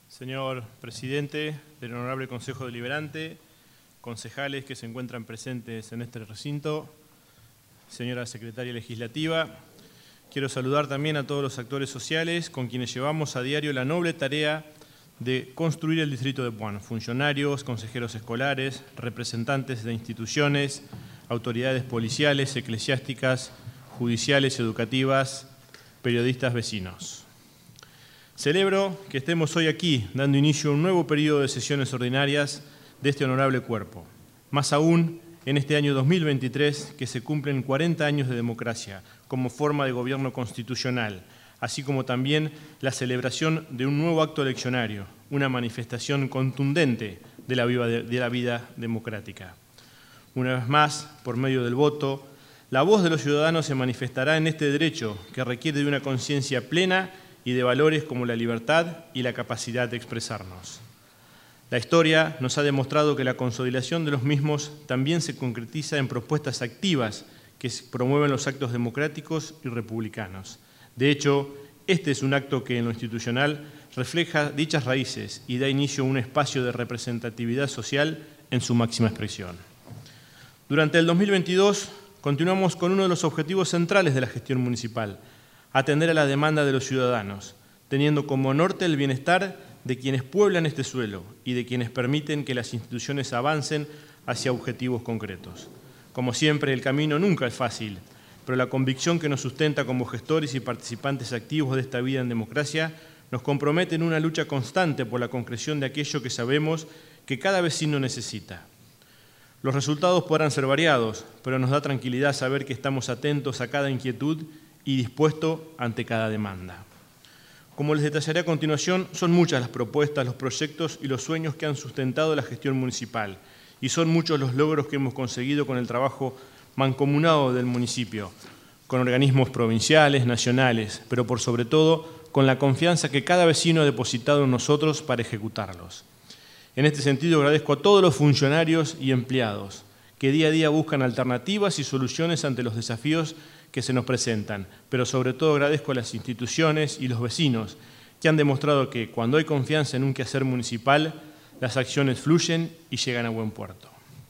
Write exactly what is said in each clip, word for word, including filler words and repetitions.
Señor Presidente del Honorable Consejo Deliberante, concejales que se encuentran presentes en este recinto, señora Secretaria Legislativa, quiero saludar también a todos los actores sociales con quienes llevamos a diario la noble tarea de construir el distrito de Puan, funcionarios, consejeros escolares, representantes de instituciones, autoridades policiales, eclesiásticas, judiciales, educativas, periodistas, vecinos. Celebro que estemos hoy aquí, dando inicio a un nuevo periodo de sesiones ordinarias de este honorable cuerpo. Más aún, en este año dos mil veintitrés, que se cumplen cuarenta años de democracia como forma de gobierno constitucional, así como también la celebración de un nuevo acto eleccionario, una manifestación contundente de la vida, de la vida democrática. Una vez más, por medio del voto, la voz de los ciudadanos se manifestará en este derecho que requiere de una conciencia plena y de valores como la libertad y la capacidad de expresarnos. La historia nos ha demostrado que la consolidación de los mismos también se concretiza en propuestas activas que promueven los actos democráticos y republicanos. De hecho, este es un acto que en lo institucional refleja dichas raíces y da inicio a un espacio de representatividad social en su máxima expresión. Durante el dos mil veintidós continuamos con uno de los objetivos centrales de la gestión municipal: atender a la demanda de los ciudadanos, teniendo como norte el bienestar de quienes pueblan este suelo y de quienes permiten que las instituciones avancen hacia objetivos concretos. Como siempre, el camino nunca es fácil, pero la convicción que nos sustenta como gestores y participantes activos de esta vida en democracia nos compromete en una lucha constante por la concreción de aquello que sabemos que cada vecino necesita. Los resultados podrán ser variados, pero nos da tranquilidad saber que estamos atentos a cada inquietud y dispuesto ante cada demanda. Como les detallaré a continuación, son muchas las propuestas, los proyectos y los sueños que han sustentado la gestión municipal, y son muchos los logros que hemos conseguido con el trabajo mancomunado del municipio, con organismos provinciales, nacionales, pero por sobre todo con la confianza que cada vecino ha depositado en nosotros para ejecutarlos. En este sentido, agradezco a todos los funcionarios y empleados que día a día buscan alternativas y soluciones ante los desafíos que se nos presentan, pero sobre todo agradezco a las instituciones y los vecinos que han demostrado que cuando hay confianza en un quehacer municipal, las acciones fluyen y llegan a buen puerto.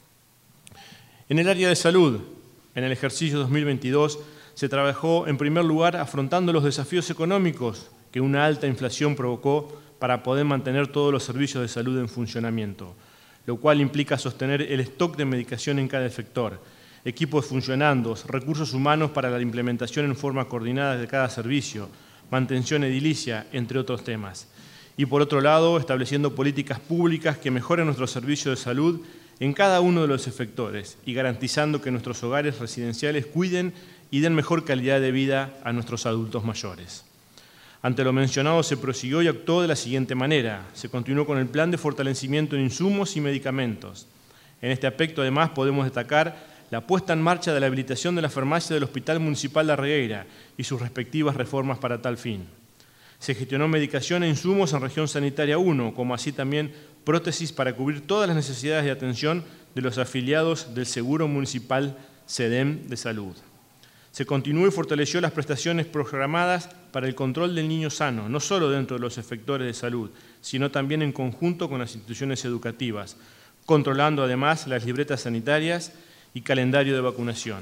En el área de salud, en el ejercicio dos mil veintidós, se trabajó en primer lugar afrontando los desafíos económicos que una alta inflación provocó para poder mantener todos los servicios de salud en funcionamiento, lo cual implica sostener el stock de medicación en cada efector, equipos funcionando, recursos humanos para la implementación en forma coordinada de cada servicio, mantención edilicia, entre otros temas. Y por otro lado, estableciendo políticas públicas que mejoren nuestros servicios de salud en cada uno de los efectores y garantizando que nuestros hogares residenciales cuiden y den mejor calidad de vida a nuestros adultos mayores. Ante lo mencionado se prosiguió y actuó de la siguiente manera. Se continuó con el plan de fortalecimiento en insumos y medicamentos. En este aspecto, además, podemos destacar la puesta en marcha de la habilitación de la farmacia del Hospital Municipal de Darregueira y sus respectivas reformas para tal fin. Se gestionó medicación e insumos en Región Sanitaria uno, como así también prótesis para cubrir todas las necesidades de atención de los afiliados del Seguro Municipal SEDEM de Salud. Se continuó y fortaleció las prestaciones programadas para el control del niño sano, no solo dentro de los efectores de salud, sino también en conjunto con las instituciones educativas, controlando además las libretas sanitarias y calendario de vacunación.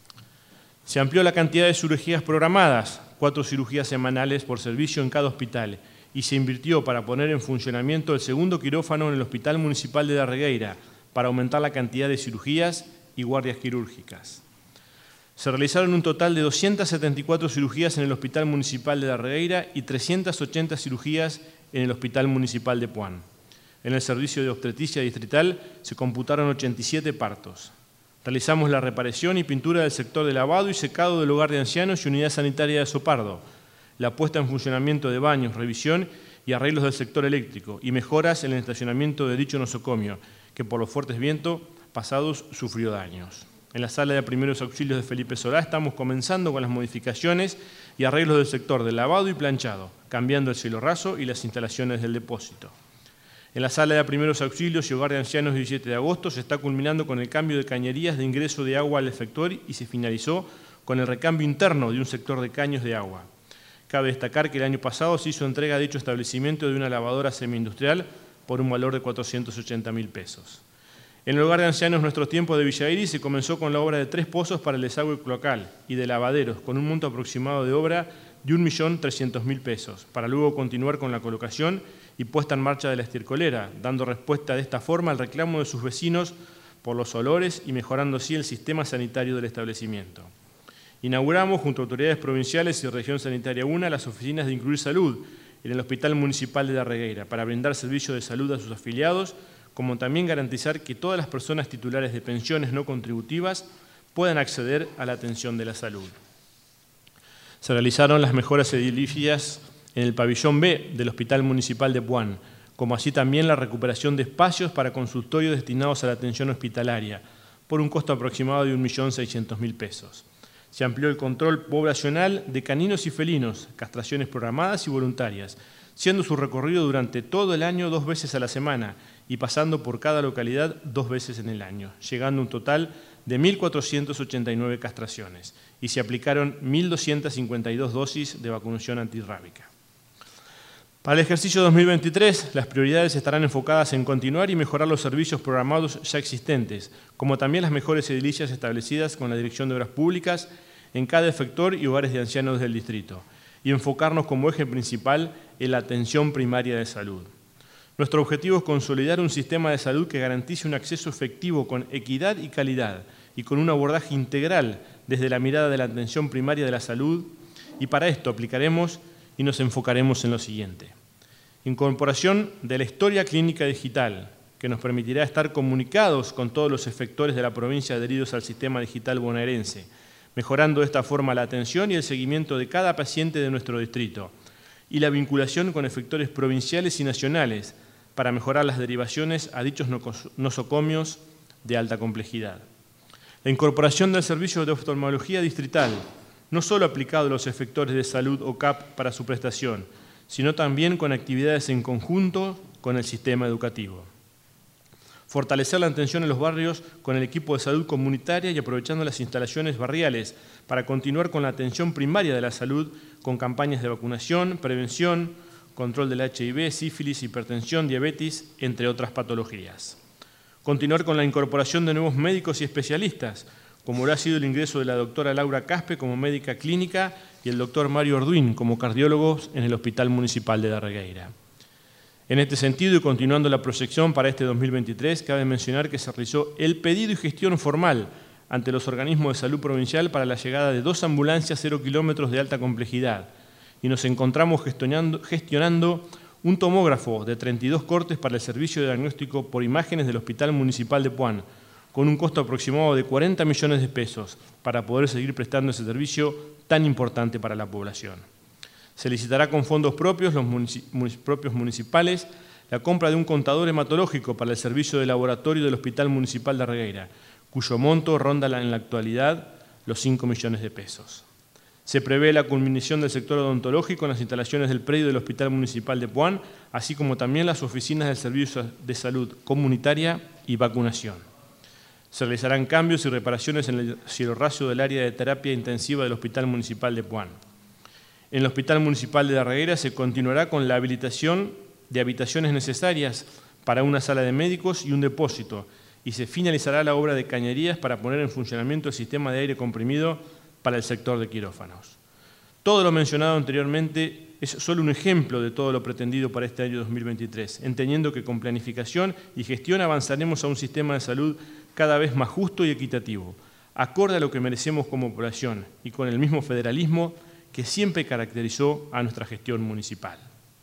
Se amplió la cantidad de cirugías programadas, cuatro cirugías semanales por servicio en cada hospital, y se invirtió para poner en funcionamiento el segundo quirófano en el Hospital Municipal de Darregueira, para aumentar la cantidad de cirugías y guardias quirúrgicas. Se realizaron un total de doscientas setenta y cuatro cirugías en el Hospital Municipal de Darregueira y trescientas ochenta cirugías en el Hospital Municipal de Puan. En el servicio de obstetricia distrital se computaron ochenta y siete partos. Realizamos la reparación y pintura del sector de lavado y secado del hogar de ancianos y unidad sanitaria de Sopardo, la puesta en funcionamiento de baños, revisión y arreglos del sector eléctrico y mejoras en el estacionamiento de dicho nosocomio, que por los fuertes vientos pasados sufrió daños. En la sala de primeros auxilios de Felipe Solá estamos comenzando con las modificaciones y arreglos del sector de lavado y planchado, cambiando el cielo raso y las instalaciones del depósito. En la sala de primeros auxilios y hogar de ancianos diecisiete de agosto se está culminando con el cambio de cañerías de ingreso de agua al efector y se finalizó con el recambio interno de un sector de caños de agua. Cabe destacar que el año pasado se hizo entrega a dicho establecimiento de una lavadora semi-industrial por un valor de cuatrocientos ochenta mil pesos. En el hogar de ancianos Nuestros Tiempos de Villa Iris se comenzó con la obra de tres pozos para el desagüe cloacal y de lavaderos, con un monto aproximado de obra de un millón trescientos mil pesos, para luego continuar con la colocación y puesta en marcha de la estercolera, dando respuesta de esta forma al reclamo de sus vecinos por los olores y mejorando así el sistema sanitario del establecimiento. Inauguramos, junto a autoridades provinciales y Región Sanitaria uno, las oficinas de Incluir Salud en el Hospital Municipal de Darregueira, para brindar servicio de salud a sus afiliados, como también garantizar que todas las personas titulares de pensiones no contributivas puedan acceder a la atención de la salud. Se realizaron las mejoras edilicias en el pabellón B del Hospital Municipal de Puan, como así también la recuperación de espacios para consultorios destinados a la atención hospitalaria, por un costo aproximado de un millón seiscientos mil pesos. Se amplió el control poblacional de caninos y felinos, castraciones programadas y voluntarias, siendo su recorrido durante todo el año dos veces a la semana y pasando por cada localidad dos veces en el año, llegando a un total de mil cuatrocientas ochenta y nueve castraciones y se aplicaron mil doscientas cincuenta y dos dosis de vacunación antirrábica. Para el ejercicio dos mil veintitrés, las prioridades estarán enfocadas en continuar y mejorar los servicios programados ya existentes, como también las mejores edilicias establecidas con la Dirección de Obras Públicas en cada efector y hogares de ancianos del distrito, y enfocarnos como eje principal en la atención primaria de salud. Nuestro objetivo es consolidar un sistema de salud que garantice un acceso efectivo con equidad y calidad y con un abordaje integral desde la mirada de la atención primaria de la salud, y para esto aplicaremos y nos enfocaremos en lo siguiente. Incorporación de la historia clínica digital, que nos permitirá estar comunicados con todos los efectores de la provincia adheridos al sistema digital bonaerense, mejorando de esta forma la atención y el seguimiento de cada paciente de nuestro distrito, y la vinculación con efectores provinciales y nacionales para mejorar las derivaciones a dichos nosocomios de alta complejidad. La incorporación del servicio de oftalmología distrital, no solo aplicado a los efectores de salud o C A P para su prestación, sino también con actividades en conjunto con el sistema educativo. Fortalecer la atención en los barrios con el equipo de salud comunitaria y aprovechando las instalaciones barriales para continuar con la atención primaria de la salud con campañas de vacunación, prevención, control del H I V, sífilis, hipertensión, diabetes, entre otras patologías. Continuar con la incorporación de nuevos médicos y especialistas, como lo ha sido el ingreso de la doctora Laura Caspe como médica clínica y el doctor Mario Orduín como cardiólogos en el Hospital Municipal de Darregueira. En este sentido, y continuando la proyección para este dos mil veintitrés, cabe mencionar que se realizó el pedido y gestión formal ante los organismos de salud provincial para la llegada de dos ambulancias cero kilómetros de alta complejidad y nos encontramos gestionando, gestionando un tomógrafo de treinta y dos cortes para el servicio de diagnóstico por imágenes del Hospital Municipal de Puan, con un costo aproximado de cuarenta millones de pesos para poder seguir prestando ese servicio tan importante para la población. Se licitará con fondos propios, los munici- propios municipales, la compra de un contador hematológico para el servicio de laboratorio del Hospital Municipal de Darregueira, cuyo monto ronda en la actualidad los cinco millones de pesos. Se prevé la culminación del sector odontológico en las instalaciones del predio del Hospital Municipal de Puan, así como también las oficinas del Servicio de Salud Comunitaria y Vacunación. Se realizarán cambios y reparaciones en el cielorracio del área de terapia intensiva del Hospital Municipal de Puan. En el Hospital Municipal de Darregueira se continuará con la habilitación de habitaciones necesarias para una sala de médicos y un depósito, y se finalizará la obra de cañerías para poner en funcionamiento el sistema de aire comprimido para el sector de quirófanos. Todo lo mencionado anteriormente es solo un ejemplo de todo lo pretendido para este año dos mil veintitrés, entendiendo que con planificación y gestión avanzaremos a un sistema de salud cada vez más justo y equitativo, acorde a lo que merecemos como población y con el mismo federalismo que siempre caracterizó a nuestra gestión municipal.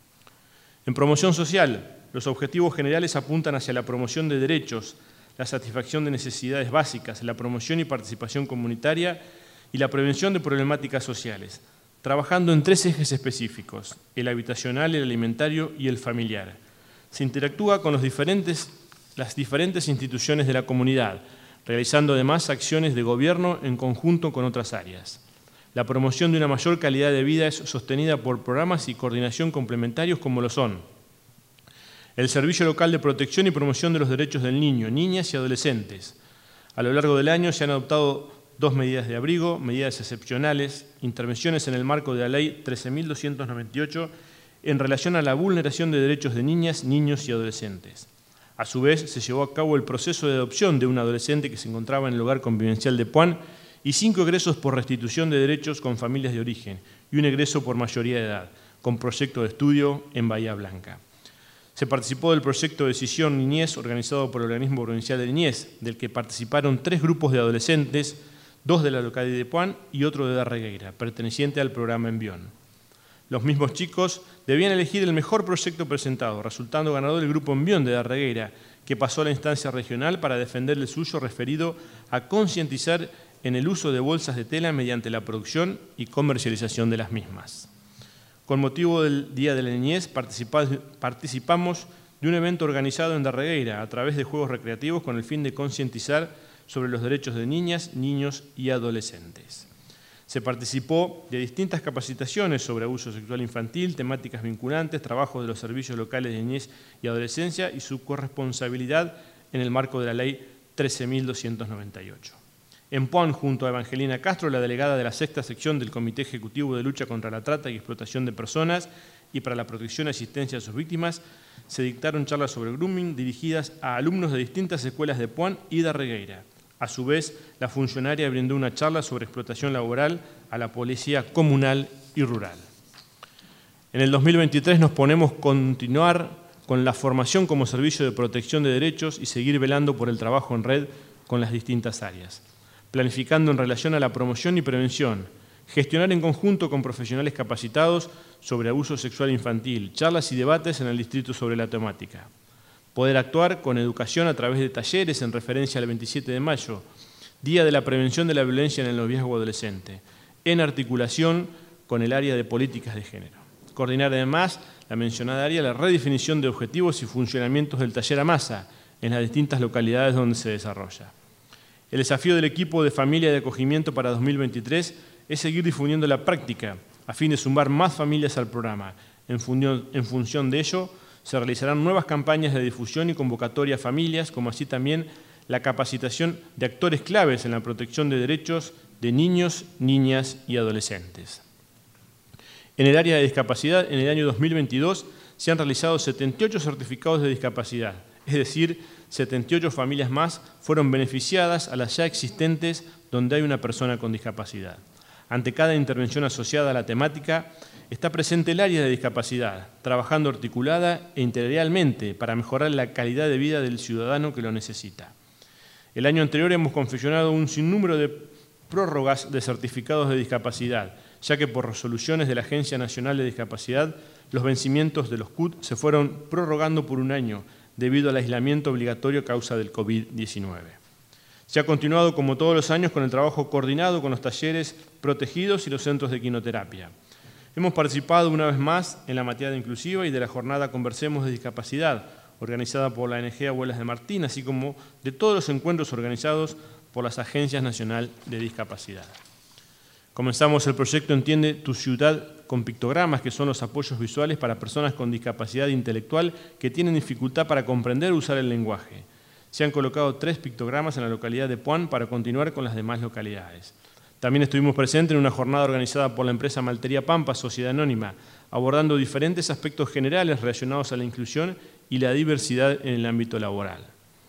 En promoción social, los objetivos generales apuntan hacia la promoción de derechos, la satisfacción de necesidades básicas, la promoción y participación comunitaria y la prevención de problemáticas sociales, trabajando en tres ejes específicos: el habitacional, el alimentario y el familiar. Se interactúa con los diferentes, las diferentes instituciones de la comunidad, realizando además acciones de gobierno en conjunto con otras áreas. La promoción de una mayor calidad de vida es sostenida por programas y coordinación complementarios como lo son el Servicio Local de Protección y Promoción de los Derechos del Niño, Niñas y Adolescentes. A lo largo del año se han adoptado dos medidas de abrigo, medidas excepcionales, intervenciones en el marco de la Ley trece mil doscientos noventa y ocho en relación a la vulneración de derechos de niñas, niños y adolescentes. A su vez, se llevó a cabo el proceso de adopción de un adolescente que se encontraba en el hogar convivencial de Puan y cinco egresos por restitución de derechos con familias de origen y un egreso por mayoría de edad, con proyecto de estudio en Bahía Blanca. Se participó del proyecto de Decisión Niñez organizado por el Organismo Provincial de Niñez, del que participaron tres grupos de adolescentes, dos de la localidad de Puan y otro de Darregueira, perteneciente al programa Envión. Los mismos chicos debían elegir el mejor proyecto presentado, resultando ganador el grupo Envión de Darregueira, que pasó a la instancia regional para defender el suyo referido a concientizar en el uso de bolsas de tela mediante la producción y comercialización de las mismas. Con motivo del Día de la Niñez, participamos de un evento organizado en Darregueira a través de juegos recreativos con el fin de concientizar sobre los derechos de niñas, niños y adolescentes. Se participó de distintas capacitaciones sobre abuso sexual infantil, temáticas vinculantes, trabajos de los servicios locales de niñez y adolescencia y su corresponsabilidad en el marco de la Ley trece mil doscientos noventa y ocho. En Puan, junto a Evangelina Castro, la delegada de la sexta sección del Comité Ejecutivo de Lucha contra la Trata y Explotación de Personas y para la Protección y Asistencia a sus Víctimas, se dictaron charlas sobre grooming dirigidas a alumnos de distintas escuelas de Puan y Darregueira. A su vez, la funcionaria brindó una charla sobre explotación laboral a la policía comunal y rural. En el dos mil veintitrés nos ponemos a continuar con la formación como servicio de protección de derechos y seguir velando por el trabajo en red con las distintas áreas, planificando en relación a la promoción y prevención, gestionar en conjunto con profesionales capacitados sobre abuso sexual infantil, charlas y debates en el distrito sobre la temática. Poder actuar con educación a través de talleres en referencia al veintisiete de mayo, Día de la Prevención de la Violencia en el Noviazgo Adolescente, en articulación con el área de políticas de género. Coordinar además la mencionada área la redefinición de objetivos y funcionamientos del taller AMASA en las distintas localidades donde se desarrolla. El desafío del equipo de familia de acogimiento para dos mil veintitrés es seguir difundiendo la práctica a fin de sumar más familias al programa. En función, en función de ello, se realizarán nuevas campañas de difusión y convocatoria a familias, como así también la capacitación de actores claves en la protección de derechos de niños, niñas y adolescentes. En el área de discapacidad, en el año dos mil veintidós, se han realizado setenta y ocho certificados de discapacidad, es decir, setenta y ocho familias más fueron beneficiadas a las ya existentes donde hay una persona con discapacidad. Ante cada intervención asociada a la temática, está presente el área de discapacidad, trabajando articulada e integralmente para mejorar la calidad de vida del ciudadano que lo necesita. El año anterior hemos confeccionado un sinnúmero de prórrogas de certificados de discapacidad, ya que por resoluciones de la Agencia Nacional de Discapacidad, los vencimientos de los C U T se fueron prorrogando por un año debido al aislamiento obligatorio a causa del COVID diecinueve. Se ha continuado, como todos los años, con el trabajo coordinado con los talleres protegidos y los centros de quinoterapia. Hemos participado una vez más en la materia inclusiva y de la jornada Conversemos de Discapacidad, organizada por la O N G Abuelas de Martín, así como de todos los encuentros organizados por las Agencias Nacional de Discapacidad. Comenzamos el proyecto Entiende tu Ciudad con pictogramas, que son los apoyos visuales para personas con discapacidad intelectual que tienen dificultad para comprender o usar el lenguaje. Se han colocado tres pictogramas en la localidad de Puan para continuar con las demás localidades. También estuvimos presentes en una jornada organizada por la empresa Maltería Pampa, Sociedad Anónima, abordando diferentes aspectos generales relacionados a la inclusión y la diversidad en el ámbito laboral.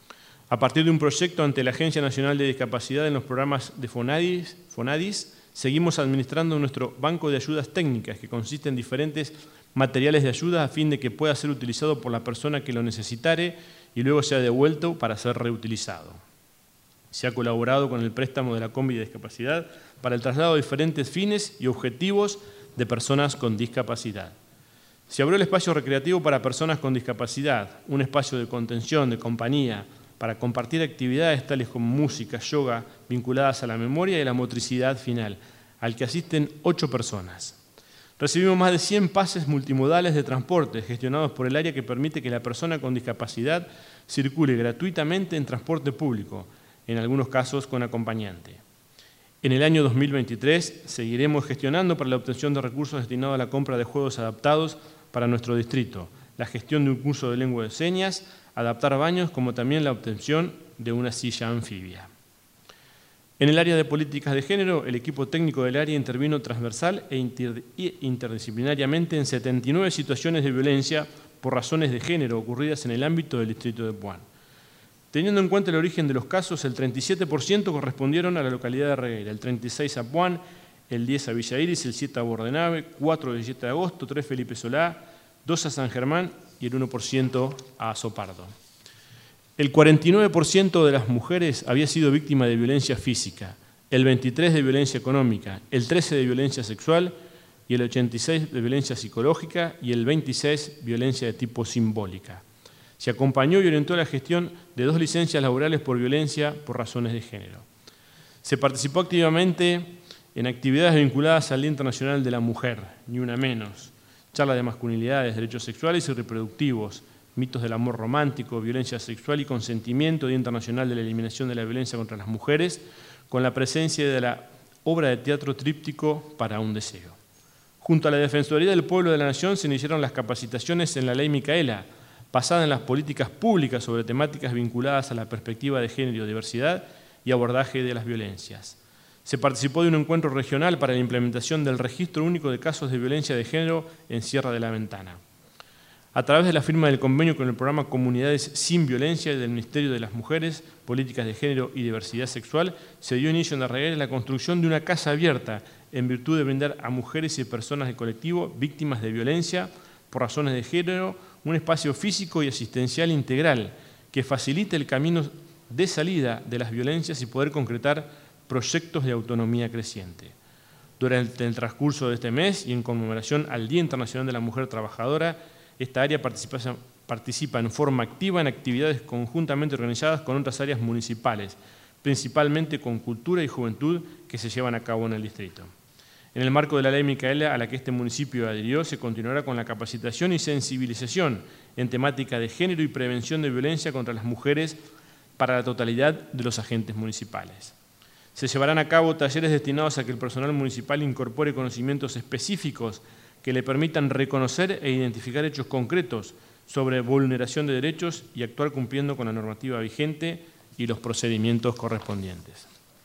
A partir de un proyecto ante la Agencia Nacional de Discapacidad en los programas de Fonadis, Fonadis seguimos administrando nuestro banco de ayudas técnicas, que consiste en diferentes materiales de ayuda a fin de que pueda ser utilizado por la persona que lo necesitare y luego sea devuelto para ser reutilizado. Se ha colaborado con el préstamo de la Combi de Discapacidad para el traslado de diferentes fines y objetivos de personas con discapacidad. Se abrió el espacio recreativo para personas con discapacidad, un espacio de contención, de compañía, para compartir actividades tales como música, yoga, vinculadas a la memoria y la motricidad final, al que asisten ocho personas. Recibimos más de cien pases multimodales de transporte gestionados por el área que permite que la persona con discapacidad circule gratuitamente en transporte público, en algunos casos con acompañante. En el año dos mil veintitrés seguiremos gestionando para la obtención de recursos destinados a la compra de juegos adaptados para nuestro distrito, la gestión de un curso de lengua de señas, adaptar baños, como también la obtención de una silla anfibia. En el área de políticas de género, el equipo técnico del área intervino transversal e inter interdisciplinariamente en setenta y nueve situaciones de violencia por razones de género ocurridas en el ámbito del distrito de Puan. Teniendo en cuenta el origen de los casos, el treinta y siete por ciento correspondieron a la localidad de Regueira, el treinta y seis por ciento a Puan, el diez por ciento a Villa Iris, el siete por ciento a Bordenave, cuatro por ciento a diecisiete de agosto, tres por ciento a Felipe Solá, dos por ciento a San Germán y el uno por ciento a Azopardo. El cuarenta y nueve por ciento de las mujeres había sido víctima de violencia física, el veintitrés por ciento de violencia económica, el trece por ciento de violencia sexual y el ochenta y seis por ciento de violencia psicológica y el veintiséis por ciento de violencia de tipo simbólica. Se acompañó y orientó la gestión de dos licencias laborales por violencia por razones de género. Se participó activamente en actividades vinculadas al Día Internacional de la Mujer, ni una menos, charlas de masculinidades, derechos sexuales y reproductivos, mitos del amor romántico, violencia sexual y consentimiento, Día Internacional de la Eliminación de la Violencia contra las Mujeres, con la presencia de la obra de teatro tríptico Para un deseo. Junto a la Defensoría del Pueblo de la Nación se iniciaron las capacitaciones en la Ley Micaela, basada en las políticas públicas sobre temáticas vinculadas a la perspectiva de género, diversidad y abordaje de las violencias. Se participó de un encuentro regional para la implementación del Registro Único de Casos de Violencia de Género en Sierra de la Ventana. A través de la firma del convenio con el programa Comunidades sin Violencia del Ministerio de las Mujeres, Políticas de Género y Diversidad Sexual, se dio inicio en la Regueira la construcción de una casa abierta en virtud de brindar a mujeres y personas del colectivo víctimas de violencia por razones de género un espacio físico y asistencial integral que facilite el camino de salida de las violencias y poder concretar proyectos de autonomía creciente. Durante el transcurso de este mes y en conmemoración al Día Internacional de la Mujer Trabajadora, esta área participa, participa en forma activa en actividades conjuntamente organizadas con otras áreas municipales, principalmente con cultura y juventud que se llevan a cabo en el distrito. En el marco de la Ley Micaela, a la que este municipio adhirió, se continuará con la capacitación y sensibilización en temática de género y prevención de violencia contra las mujeres para la totalidad de los agentes municipales. Se llevarán a cabo talleres destinados a que el personal municipal incorpore conocimientos específicos que le permitan reconocer e identificar hechos concretos sobre vulneración de derechos y actuar cumpliendo con la normativa vigente y los procedimientos correspondientes.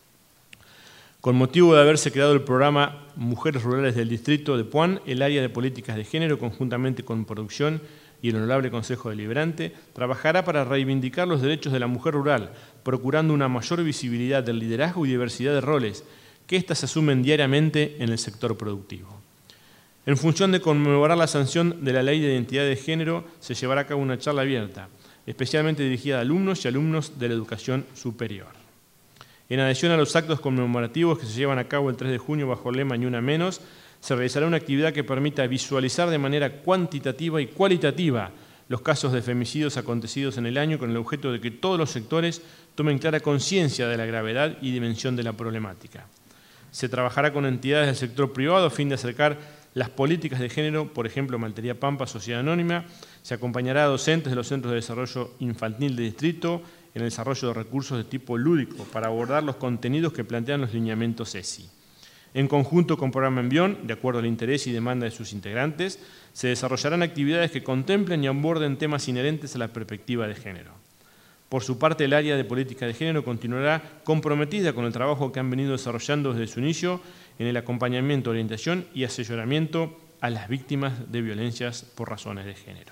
Con motivo de haberse creado el programa Mujeres Rurales del Distrito de Puan, el área de políticas de género, conjuntamente con Producción y el Honorable Consejo Deliberante, trabajará para reivindicar los derechos de la mujer rural, procurando una mayor visibilidad del liderazgo y diversidad de roles que éstas asumen diariamente en el sector productivo. En función de conmemorar la sanción de la Ley de Identidad de Género, se llevará a cabo una charla abierta, especialmente dirigida a alumnos y alumnos de la educación superior. En adición a los actos conmemorativos que se llevan a cabo el tres de junio bajo el lema Ni una menos, se realizará una actividad que permita visualizar de manera cuantitativa y cualitativa los casos de femicidios acontecidos en el año con el objeto de que todos los sectores tomen clara conciencia de la gravedad y dimensión de la problemática. Se trabajará con entidades del sector privado a fin de acercar las políticas de género, por ejemplo, Maltería Pampa, Sociedad Anónima. Se acompañará a docentes de los centros de desarrollo infantil de distrito en el desarrollo de recursos de tipo lúdico para abordar los contenidos que plantean los lineamientos E S I. En conjunto con Programa Envión, de acuerdo al interés y demanda de sus integrantes, se desarrollarán actividades que contemplen y aborden temas inherentes a la perspectiva de género. Por su parte, el área de política de género continuará comprometida con el trabajo que han venido desarrollando desde su inicio en el acompañamiento, orientación y asesoramiento a las víctimas de violencias por razones de género.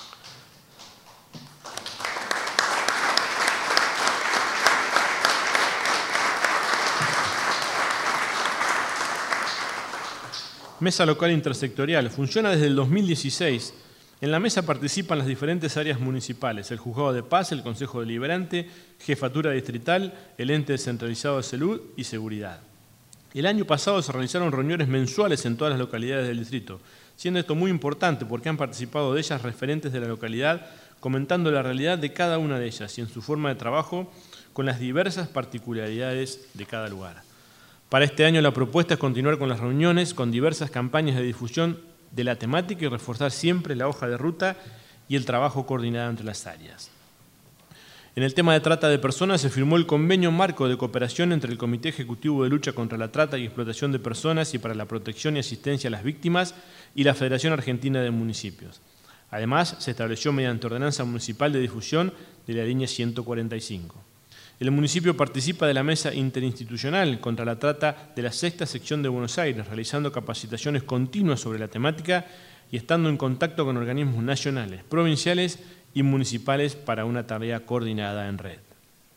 Mesa Local Intersectorial. Funciona desde el dos mil dieciséis. En la mesa participan las diferentes áreas municipales, el Juzgado de Paz, el Consejo Deliberante, Jefatura Distrital, el Ente Descentralizado de Salud y Seguridad. El año pasado se realizaron reuniones mensuales en todas las localidades del distrito, siendo esto muy importante porque han participado de ellas referentes de la localidad, comentando la realidad de cada una de ellas y en su forma de trabajo con las diversas particularidades de cada lugar. Para este año la propuesta es continuar con las reuniones, con diversas campañas de difusión de la temática y reforzar siempre la hoja de ruta y el trabajo coordinado entre las áreas. En el tema de trata de personas se firmó el convenio marco de cooperación entre el Comité Ejecutivo de Lucha contra la Trata y Explotación de Personas y para la Protección y Asistencia a las Víctimas y la Federación Argentina de Municipios. Además, se estableció mediante ordenanza municipal de difusión de la línea ciento cuarenta y cinco. El municipio participa de la Mesa Interinstitucional contra la Trata de la Sexta Sección de Buenos Aires, realizando capacitaciones continuas sobre la temática y estando en contacto con organismos nacionales, provinciales y municipales para una tarea coordinada en red.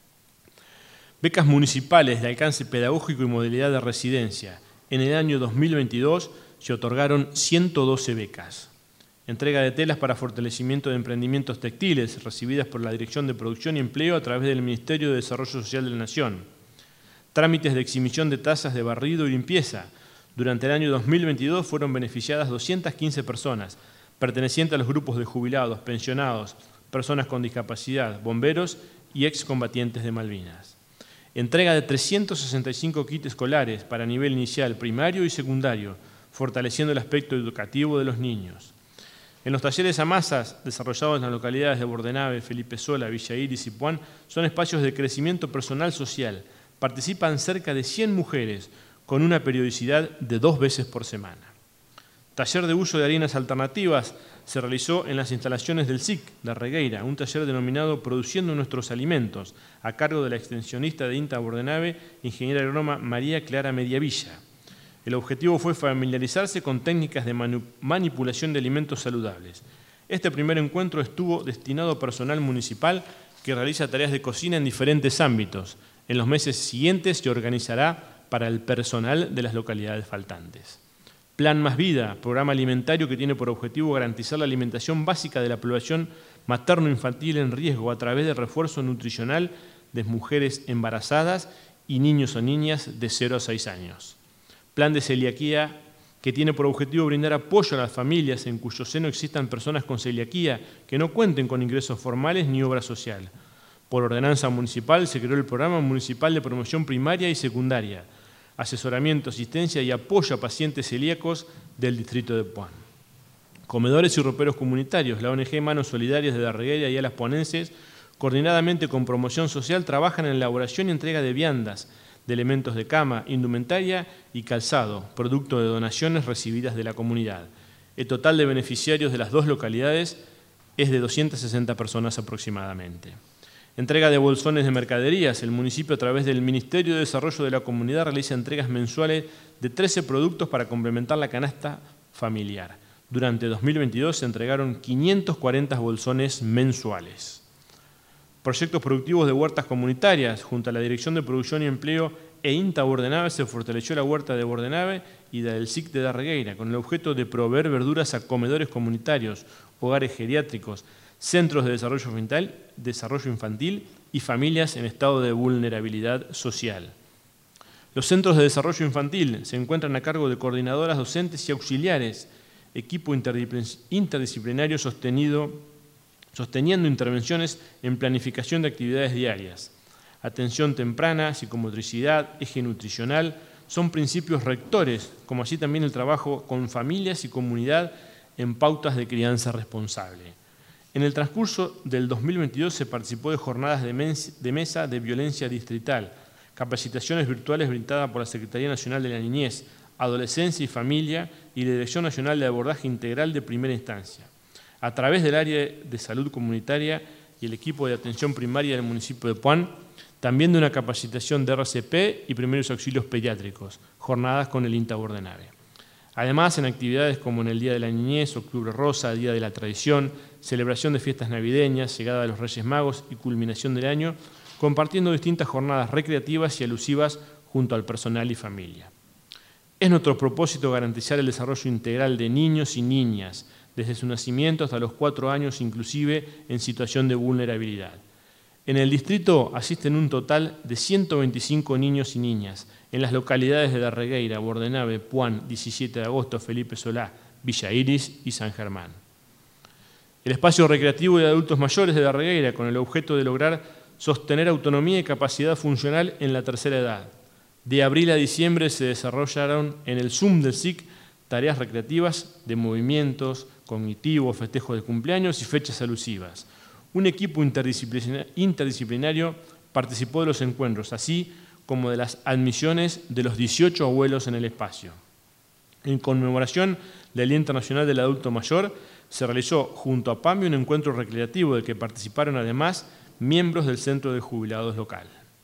Becas municipales de alcance pedagógico y modalidad de residencia. En el año dos mil veintidós se otorgaron ciento doce becas. Entrega de telas para fortalecimiento de emprendimientos textiles, recibidas por la Dirección de Producción y Empleo a través del Ministerio de Desarrollo Social de la Nación. Trámites de exhibición de tasas de barrido y limpieza. Durante el año dos mil veintidós fueron beneficiadas doscientas quince personas, pertenecientes a los grupos de jubilados, pensionados, personas con discapacidad, bomberos y excombatientes de Malvinas. Entrega de trescientos sesenta y cinco kits escolares para nivel inicial, primario y secundario, fortaleciendo el aspecto educativo de los niños. En los talleres a masas, desarrollados en las localidades de Bordenave, Felipe Solá, Villa Iris y Puan, son espacios de crecimiento personal social. Participan cerca de cien mujeres, con una periodicidad de dos veces por semana. Taller de uso de harinas alternativas se realizó en las instalaciones del S I C de Regueira, un taller denominado Produciendo Nuestros Alimentos, a cargo de la extensionista de INTA Bordenave, ingeniera agrónoma María Clara Mediavilla. El objetivo fue familiarizarse con técnicas de manipulación de alimentos saludables. Este primer encuentro estuvo destinado a personal municipal que realiza tareas de cocina en diferentes ámbitos. En los meses siguientes se organizará para el personal de las localidades faltantes. Plan Más Vida, programa alimentario que tiene por objetivo garantizar la alimentación básica de la población materno-infantil en riesgo a través de refuerzo nutricional de mujeres embarazadas y niños o niñas de cero a seis años. Plan de celiaquía que tiene por objetivo brindar apoyo a las familias en cuyo seno existan personas con celiaquía que no cuenten con ingresos formales ni obra social. Por ordenanza municipal se creó el Programa Municipal de Promoción Primaria y Secundaria, asesoramiento, asistencia y apoyo a pacientes celíacos del distrito de Puan. Comedores y roperos comunitarios, la O N G Manos Solidarias de Darregueira y Alas Puanenses, coordinadamente con Promoción Social, trabajan en la elaboración y entrega de viandas, de elementos de cama, indumentaria y calzado, producto de donaciones recibidas de la comunidad. El total de beneficiarios de las dos localidades es de doscientas sesenta personas aproximadamente. Entrega de bolsones de mercaderías. El municipio, a través del Ministerio de Desarrollo de la Comunidad, realiza entregas mensuales de trece productos para complementar la canasta familiar. Durante dos mil veintidós se entregaron quinientos cuarenta bolsones mensuales. Proyectos productivos de huertas comunitarias. Junto a la Dirección de Producción y Empleo e INTA Bordenave se fortaleció la huerta de Bordenave y la del S I C de Darregueira, con el objeto de proveer verduras a comedores comunitarios, hogares geriátricos, centros de desarrollo infantil, desarrollo infantil y familias en estado de vulnerabilidad social. Los centros de desarrollo infantil se encuentran a cargo de coordinadoras docentes y auxiliares, equipo interdisciplinario sostenido, sosteniendo intervenciones en planificación de actividades diarias. Atención temprana, psicomotricidad, eje nutricional, son principios rectores, como así también el trabajo con familias y comunidad en pautas de crianza responsable. En el transcurso del dos mil veintidós se participó de jornadas de, mes, de mesa de violencia distrital, capacitaciones virtuales brindadas por la Secretaría Nacional de la Niñez, Adolescencia y Familia y la Dirección Nacional de Abordaje Integral de Primera Instancia, a través del área de salud comunitaria y el equipo de atención primaria del municipio de Puan, también de una capacitación de R C P y primeros auxilios pediátricos, jornadas con el INTA Bordenave. Además, en actividades como en el Día de la Niñez, Octubre Rosa, Día de la Tradición, celebración de fiestas navideñas, llegada de los Reyes Magos y culminación del año, compartiendo distintas jornadas recreativas y alusivas junto al personal y familia. Es nuestro propósito garantizar el desarrollo integral de niños y niñas, desde su nacimiento hasta los cuatro años, inclusive en situación de vulnerabilidad. En el distrito asisten un total de ciento veinticinco niños y niñas, en las localidades de Darregueira, Bordenave, Puan, diecisiete de agosto, Felipe Solá, Villa Iris y San Germán. El espacio recreativo de adultos mayores de Darregueira, con el objeto de lograr sostener autonomía y capacidad funcional en la tercera edad. De abril a diciembre se desarrollaron en el Zoom del S I C tareas recreativas de movimientos, cognitivos, festejos de cumpleaños y fechas alusivas. Un equipo interdisciplinario participó de los encuentros, así como de las admisiones de los dieciocho abuelos en el espacio. En conmemoración del Día Internacional del Adulto Mayor, se realizó junto a PAMI un encuentro recreativo del que participaron además miembros del Centro de Jubilados local.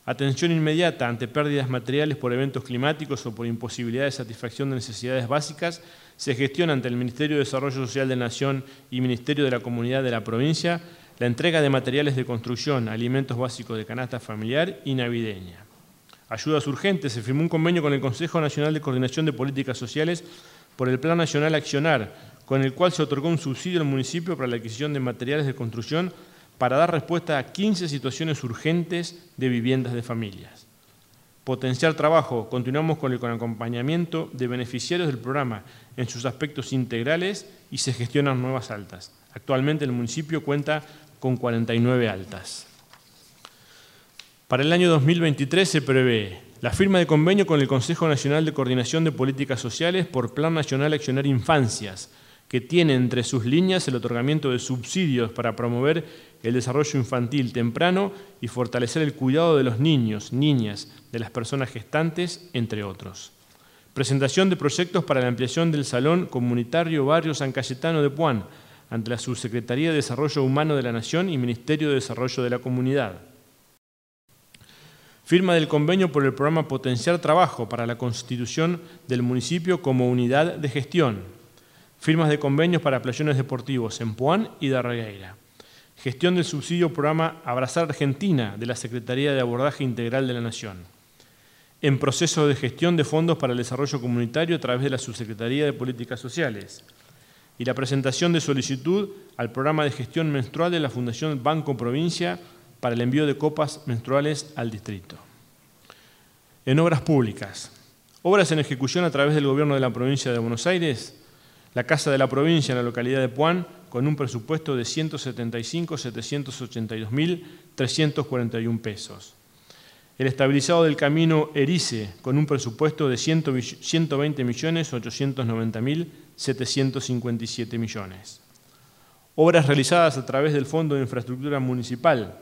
Atención inmediata ante pérdidas materiales por eventos climáticos o por imposibilidad de satisfacción de necesidades básicas se gestiona ante el Ministerio de Desarrollo Social de la Nación y Ministerio de la Comunidad de la provincia la entrega de materiales de construcción, alimentos básicos de canasta familiar y navideña. Ayudas urgentes. Se firmó un convenio con el Consejo Nacional de Coordinación de Políticas Sociales por el Plan Nacional Accionar, con el cual se otorgó un subsidio al municipio para la adquisición de materiales de construcción para dar respuesta a quince situaciones urgentes de viviendas de familias. Potenciar trabajo. Continuamos con el acompañamiento de beneficiarios del programa en sus aspectos integrales y se gestionan nuevas altas. Actualmente el municipio cuenta con cuarenta y nueve altas. Para el año dos mil veintitrés se prevé la firma de convenio con el Consejo Nacional de Coordinación de Políticas Sociales por Plan Nacional Accionar Infancias, que tiene entre sus líneas el otorgamiento de subsidios para promover el desarrollo infantil temprano y fortalecer el cuidado de los niños, niñas, de las personas gestantes, entre otros. Presentación de proyectos para la ampliación del Salón Comunitario Barrio San Cayetano de Puan, ante la Subsecretaría de Desarrollo Humano de la Nación y Ministerio de Desarrollo de la Comunidad. Firma del convenio por el programa Potenciar Trabajo para la constitución del municipio como unidad de gestión. Firmas de convenios para playones deportivos en Puan y Darregueira. Gestión del subsidio programa Abrazar Argentina de la Secretaría de Abordaje Integral de la Nación. En proceso de gestión de fondos para el desarrollo comunitario a través de la Subsecretaría de Políticas Sociales. Y la presentación de solicitud al programa de gestión menstrual de la Fundación Banco Provincia para el envío de copas menstruales al distrito. En obras públicas. Obras en ejecución a través del Gobierno de la Provincia de Buenos Aires. La Casa de la Provincia en la localidad de Puan, con un presupuesto de ciento setenta y cinco millones setecientos ochenta y dos mil trescientos cuarenta y uno pesos. El estabilizado del camino Erice, con un presupuesto de ciento veinte millones ochocientos noventa mil setecientos cincuenta y siete millones. Obras realizadas a través del Fondo de Infraestructura Municipal.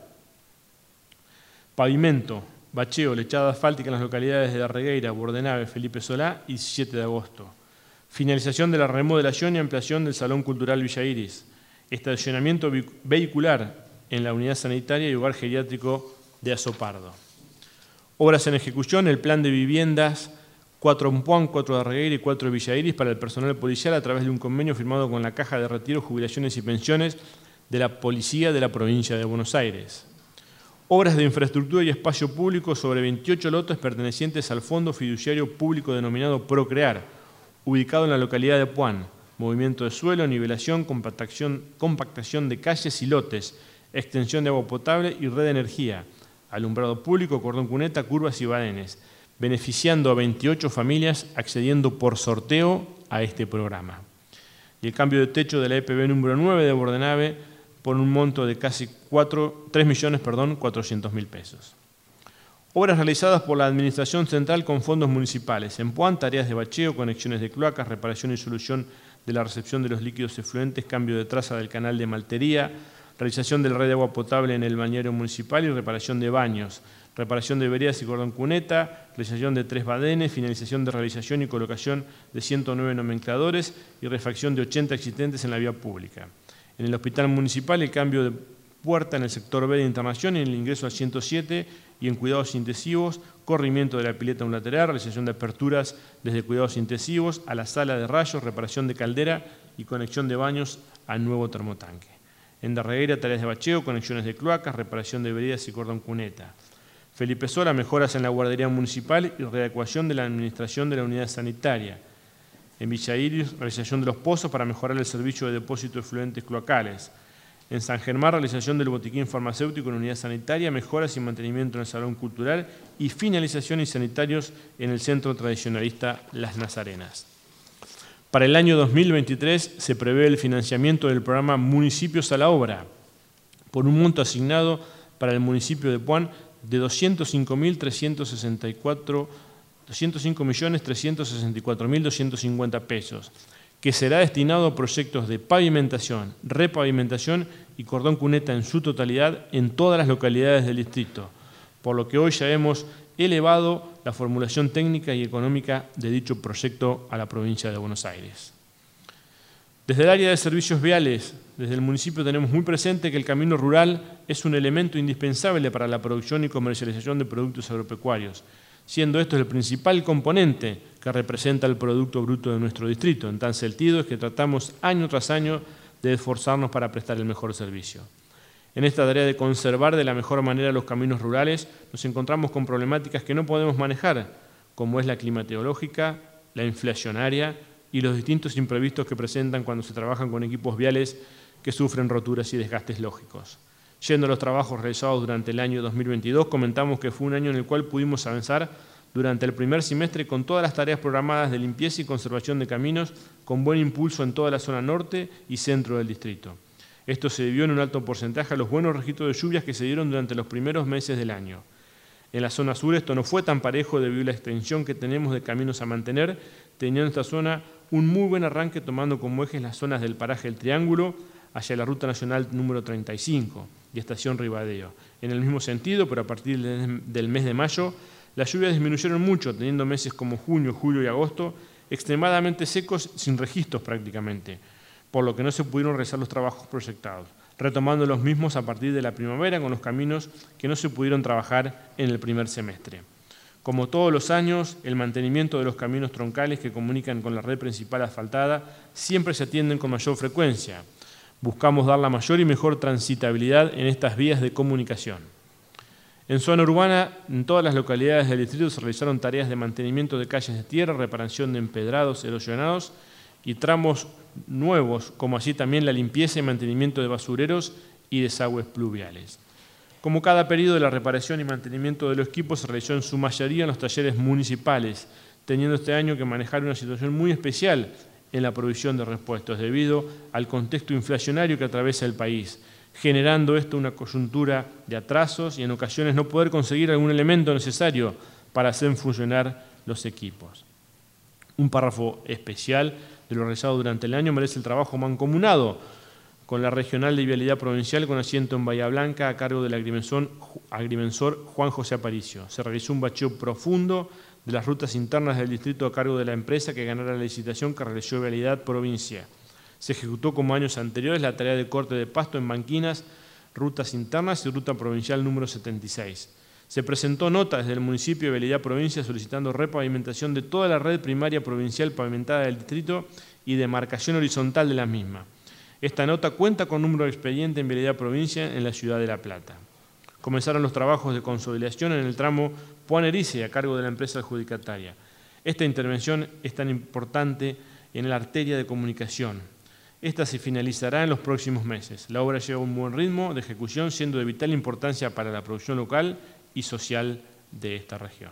Pavimento, bacheo, lechada asfáltica en las localidades de Darregueira, Bordenave, Felipe Solá y diecisiete de agosto. Finalización de la remodelación y ampliación del Salón Cultural Villa Iris. Estacionamiento vehicular en la unidad sanitaria y hogar geriátrico de Azopardo. Obras en ejecución, el plan de viviendas cuatro en Puan, cuatro de Darregueira y cuatro de Villa Iris para el personal policial a través de un convenio firmado con la Caja de Retiro, Jubilaciones y Pensiones de la Policía de la Provincia de Buenos Aires. Obras de infraestructura y espacio público sobre veintiocho lotes pertenecientes al Fondo Fiduciario Público denominado Procrear, ubicado en la localidad de Puan. Movimiento de suelo, nivelación, compactación, compactación de calles y lotes, extensión de agua potable y red de energía, alumbrado público, cordón cuneta, curvas y badenes, beneficiando a veintiocho familias accediendo por sorteo a este programa. Y el cambio de techo de la E P B número nueve de Bordenave por un monto de casi tres millones cuatrocientos mil pesos. Obras realizadas por la Administración Central con fondos municipales. En Puan, tareas de bacheo, conexiones de cloacas, reparación y solución de la recepción de los líquidos efluentes, cambio de traza del canal de Maltería, realización de la red de agua potable en el bañero municipal y reparación de baños, reparación de veredas y cordón cuneta, realización de tres badenes, finalización de realización y colocación de ciento nueve nomencladores y refacción de ochenta existentes en la vía pública. En el hospital municipal, el cambio de puerta en el sector B de internación y en el ingreso al ciento siete y en cuidados intensivos, corrimiento de la pileta unilateral, realización de aperturas desde cuidados intensivos a la sala de rayos, reparación de caldera y conexión de baños al nuevo termotanque. En Darregueira, tareas de bacheo, conexiones de cloacas, reparación de veredas y cordón cuneta. Felipe Solá, mejoras en la guardería municipal y readecuación de la administración de la unidad sanitaria. En Villa Iris, realización de los pozos para mejorar el servicio de depósito de efluentes cloacales. En San Germán, realización del botiquín farmacéutico en unidad sanitaria, mejoras y mantenimiento en el salón cultural y finalización y sanitarios en el centro tradicionalista Las Nazarenas. Para el año dos mil veintitrés se prevé el financiamiento del programa Municipios a la Obra por un monto asignado para el municipio de Puan de doscientos cinco millones trescientos sesenta y cuatro mil doscientos cincuenta pesos, que será destinado a proyectos de pavimentación, repavimentación y cordón cuneta en su totalidad en todas las localidades del distrito, por lo que hoy ya hemos elevado la formulación técnica y económica de dicho proyecto a la provincia de Buenos Aires. Desde el área de servicios viales, desde el municipio tenemos muy presente que el camino rural es un elemento indispensable para la producción y comercialización de productos agropecuarios, siendo esto el principal componente que representa el Producto Bruto de nuestro distrito. En tal sentido es que tratamos año tras año de esforzarnos para prestar el mejor servicio. En esta tarea de conservar de la mejor manera los caminos rurales, nos encontramos con problemáticas que no podemos manejar, como es la climatológica, la inflacionaria y los distintos imprevistos que presentan cuando se trabajan con equipos viales que sufren roturas y desgastes lógicos. Yendo a los trabajos realizados durante el año dos mil veintidós, comentamos que fue un año en el cual pudimos avanzar durante el primer semestre con todas las tareas programadas de limpieza y conservación de caminos, con buen impulso en toda la zona norte y centro del distrito. Esto se debió en un alto porcentaje a los buenos registros de lluvias que se dieron durante los primeros meses del año. En la zona sur esto no fue tan parejo debido a la extensión que tenemos de caminos a mantener, teniendo esta zona un muy buen arranque tomando como ejes las zonas del paraje del Triángulo hacia la Ruta Nacional número treinta y cinco y Estación Ribadeo. En el mismo sentido, pero a partir del mes de mayo, las lluvias disminuyeron mucho, teniendo meses como junio, julio y agosto extremadamente secos sin registros prácticamente, por lo que no se pudieron realizar los trabajos proyectados, retomando los mismos a partir de la primavera con los caminos que no se pudieron trabajar en el primer semestre. Como todos los años, el mantenimiento de los caminos troncales que comunican con la red principal asfaltada siempre se atienden con mayor frecuencia. Buscamos dar la mayor y mejor transitabilidad en estas vías de comunicación. En zona urbana, en todas las localidades del distrito se realizaron tareas de mantenimiento de calles de tierra, reparación de empedrados erosionados y tramos nuevos, como así también la limpieza y mantenimiento de basureros y desagües pluviales. Como cada periodo de la reparación y mantenimiento de los equipos se realizó en su mayoría en los talleres municipales, teniendo este año que manejar una situación muy especial en la provisión de repuestos debido al contexto inflacionario que atraviesa el país, generando esto una coyuntura de atrasos y en ocasiones no poder conseguir algún elemento necesario para hacer funcionar los equipos. Un párrafo especial de lo realizado durante el año merece el trabajo mancomunado con la Regional de Vialidad Provincial con asiento en Bahía Blanca a cargo del agrimensor, agrimensor Juan José Aparicio. Se realizó un bacheo profundo de las rutas internas del distrito a cargo de la empresa que ganara la licitación que realizó Vialidad Provincia. Se ejecutó como años anteriores la tarea de corte de pasto en banquinas, rutas internas y ruta provincial número setenta y seis. Se presentó nota desde el municipio de Vialidad Provincia solicitando repavimentación de toda la red primaria provincial pavimentada del distrito y demarcación horizontal de la misma. Esta nota cuenta con número de expediente en Vialidad Provincia en la ciudad de La Plata. Comenzaron los trabajos de consolidación en el tramo Puan-Erice a cargo de la empresa adjudicataria. Esta intervención es tan importante en la arteria de comunicación. Esta se finalizará en los próximos meses. La obra lleva un buen ritmo de ejecución, siendo de vital importancia para la producción local y social de esta región.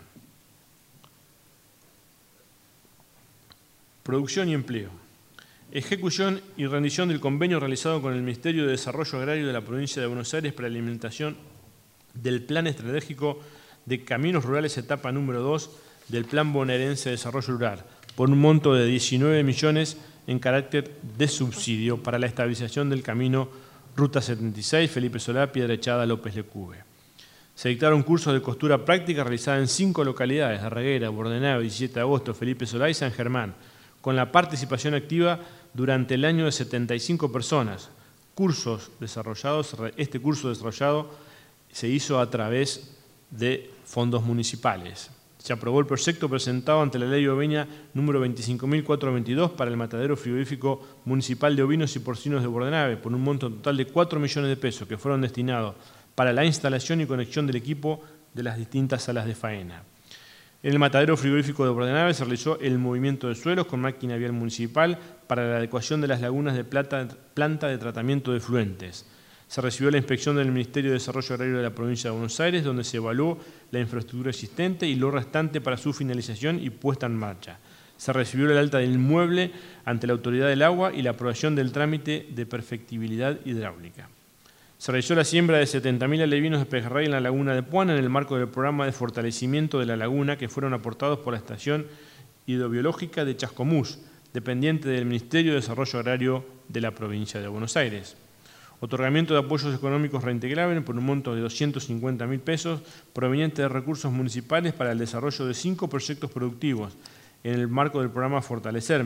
Producción y empleo. Ejecución y rendición del convenio realizado con el Ministerio de Desarrollo Agrario de la Provincia de Buenos Aires para la implementación del Plan Estratégico de Caminos Rurales etapa número dos del Plan Bonaerense de Desarrollo Rural, por un monto de diecinueve millones en carácter de subsidio para la estabilización del camino Ruta setenta y seis, Felipe Solá, Piedra Echada, López Lecube. Se dictaron cursos de costura práctica realizadas en cinco localidades, Darreguera, Bordenave, diecisiete de agosto, Felipe Solá y San Germán, con la participación activa durante el año de setenta y cinco personas. Cursos desarrollados, este curso desarrollado se hizo a través de fondos municipales. Se aprobó el proyecto presentado ante la Ley Oveña número veinticinco mil cuatrocientos veintidós para el matadero frigorífico municipal de ovinos y porcinos de Bordenave, por un monto total de cuatro millones de pesos que fueron destinados para la instalación y conexión del equipo de las distintas salas de faena. En el matadero frigorífico de Bordenave se realizó el movimiento de suelos con máquina vial municipal para la adecuación de las lagunas de plata, planta de tratamiento de efluentes. Se recibió la inspección del Ministerio de Desarrollo Agrario de la Provincia de Buenos Aires, donde se evaluó la infraestructura existente y lo restante para su finalización y puesta en marcha. Se recibió el alta del inmueble ante la Autoridad del Agua y la aprobación del trámite de perfectibilidad hidráulica. Se realizó la siembra de setenta mil alevinos de pejerrey en la laguna de Puan en el marco del programa de fortalecimiento de la laguna que fueron aportados por la Estación Hidrobiológica de Chascomús, dependiente del Ministerio de Desarrollo Agrario de la Provincia de Buenos Aires. Otorgamiento de apoyos económicos reintegrables por un monto de doscientos cincuenta mil pesos proveniente de recursos municipales para el desarrollo de cinco proyectos productivos en el marco del programa Fortalecerme,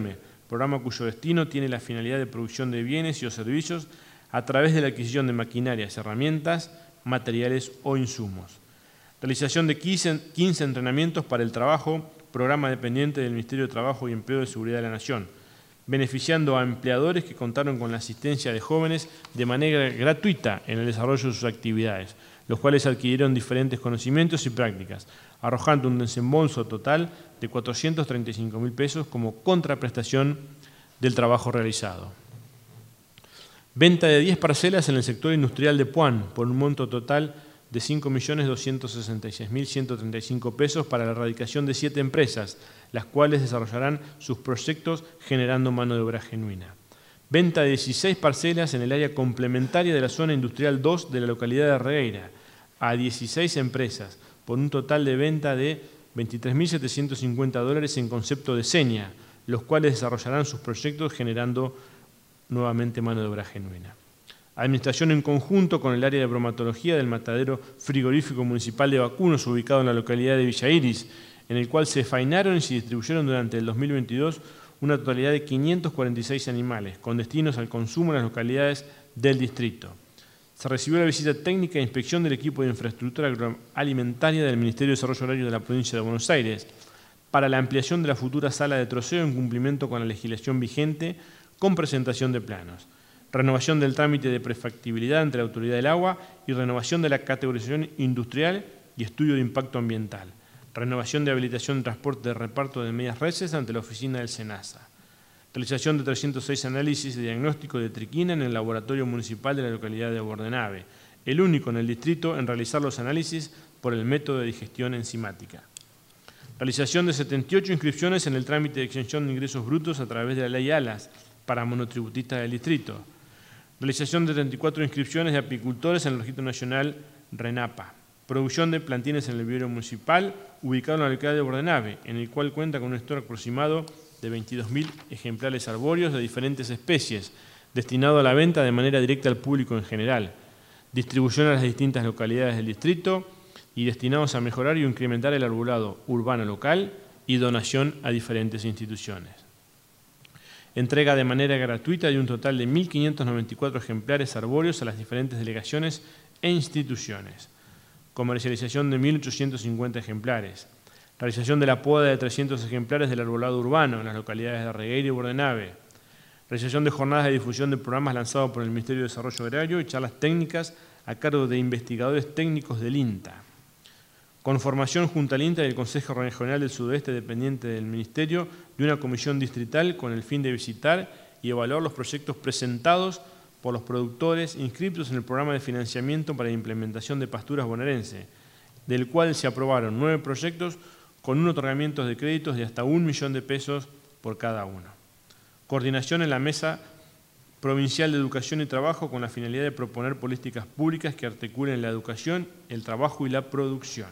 programa cuyo destino tiene la finalidad de producción de bienes y o servicios a través de la adquisición de maquinarias, herramientas, materiales o insumos. Realización de quince entrenamientos para el trabajo, programa dependiente del Ministerio de Trabajo y Empleo de Seguridad de la Nación, beneficiando a empleadores que contaron con la asistencia de jóvenes de manera gratuita en el desarrollo de sus actividades, los cuales adquirieron diferentes conocimientos y prácticas, arrojando un desembolso total de cuatrocientos treinta y cinco mil pesos como contraprestación del trabajo realizado. Venta de diez parcelas en el sector industrial de Puan por un monto total de cinco millones doscientos sesenta y seis mil ciento treinta y cinco pesos para la erradicación de siete empresas, las cuales desarrollarán sus proyectos generando mano de obra genuina. Venta de dieciséis parcelas en el área complementaria de la zona industrial dos de la localidad de Regueira a dieciséis empresas por un total de venta de veintitrés mil setecientos cincuenta dólares en concepto de seña, los cuales desarrollarán sus proyectos generando nuevamente mano de obra genuina. Administración en conjunto con el área de bromatología del matadero frigorífico municipal de vacunos ubicado en la localidad de Villa Iris, en el cual se faenaron y se distribuyeron durante el dos mil veintidós una totalidad de quinientos cuarenta y seis animales, con destinos al consumo en las localidades del distrito. Se recibió la visita técnica e inspección del equipo de infraestructura agroalimentaria del Ministerio de Desarrollo Agrario de la provincia de Buenos Aires para la ampliación de la futura sala de troceo en cumplimiento con la legislación vigente con presentación de planos. Renovación del trámite de prefactibilidad ante la Autoridad del Agua y renovación de la categorización industrial y estudio de impacto ambiental. Renovación de habilitación de transporte de reparto de medias reses ante la oficina del SENASA. Realización de trescientos seis análisis de diagnóstico de triquina en el laboratorio municipal de la localidad de Bordenave, el único en el distrito en realizar los análisis por el método de digestión enzimática. Realización de setenta y ocho inscripciones en el trámite de exención de ingresos brutos a través de la ley ALAS para monotributistas del distrito. Realización de treinta y cuatro inscripciones de apicultores en el Registro Nacional RENAPA. Producción de plantines en el vivero municipal ubicado en la localidad de Bordenave, en el cual cuenta con un stock aproximado de veintidós mil ejemplares arbóreos de diferentes especies, destinado a la venta de manera directa al público en general, distribución a las distintas localidades del distrito y destinados a mejorar y incrementar el arbolado urbano local y donación a diferentes instituciones. Entrega de manera gratuita de un total de mil quinientos noventa y cuatro ejemplares arbóreos a las diferentes delegaciones e instituciones. Comercialización de mil ochocientos cincuenta ejemplares. Realización de la poda de trescientos ejemplares del arbolado urbano en las localidades de Regueira y Bordenave. Realización de jornadas de difusión de programas lanzados por el Ministerio de Desarrollo Agrario y charlas técnicas a cargo de investigadores técnicos del INTA. Conformación junto al INTA y el Consejo Regional del Sudoeste dependiente del Ministerio de una comisión distrital con el fin de visitar y evaluar los proyectos presentados por los productores inscritos en el programa de financiamiento para la implementación de pasturas bonaerense, del cual se aprobaron nueve proyectos con un otorgamiento de créditos de hasta un millón de pesos por cada uno. Coordinación en la Mesa Provincial de Educación y Trabajo con la finalidad de proponer políticas públicas que articulen la educación, el trabajo y la producción,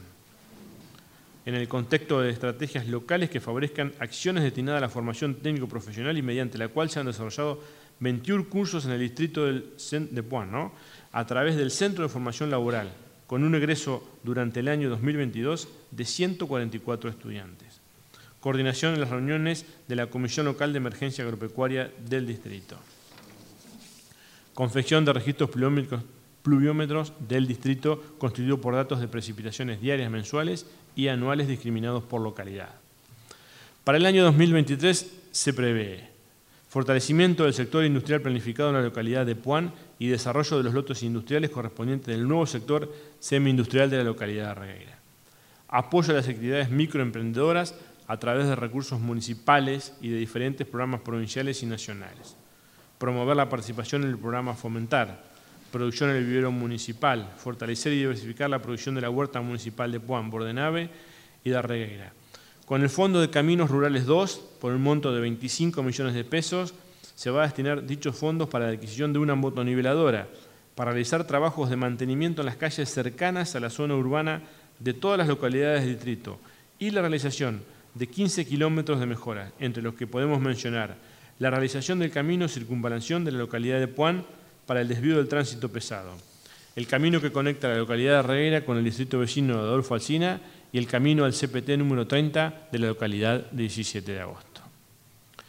en el contexto de estrategias locales que favorezcan acciones destinadas a la formación técnico-profesional y mediante la cual se han desarrollado veintiún cursos en el distrito del, de Puan, ¿no? a través del Centro de Formación Laboral, con un egreso durante el año dos mil veintidós de ciento cuarenta y cuatro estudiantes. Coordinación en las reuniones de la Comisión Local de Emergencia Agropecuaria del distrito. Confección de registros pluviómetros del distrito constituido por datos de precipitaciones diarias, mensuales y anuales discriminados por localidad. Para el año dos mil veintitrés se prevé fortalecimiento del sector industrial planificado en la localidad de Puan y desarrollo de los lotes industriales correspondientes del nuevo sector semi-industrial de la localidad de Regueira. Apoyo a las actividades microemprendedoras a través de recursos municipales y de diferentes programas provinciales y nacionales. Promover la participación en el programa Fomentar, producción en el vivero municipal, fortalecer y diversificar la producción de la huerta municipal de Puan, Bordenave y de Regueira. Con el Fondo de Caminos Rurales dos, por un monto de veinticinco millones de pesos, se va a destinar dichos fondos para la adquisición de una motoniveladora, para realizar trabajos de mantenimiento en las calles cercanas a la zona urbana de todas las localidades del distrito y la realización de quince kilómetros de mejora, entre los que podemos mencionar la realización del camino circunvalación de la localidad de Puan para el desvío del tránsito pesado, el camino que conecta la localidad de Regueira con el distrito vecino de Adolfo Alsina y el camino al C P T número treinta de la localidad de diecisiete de agosto.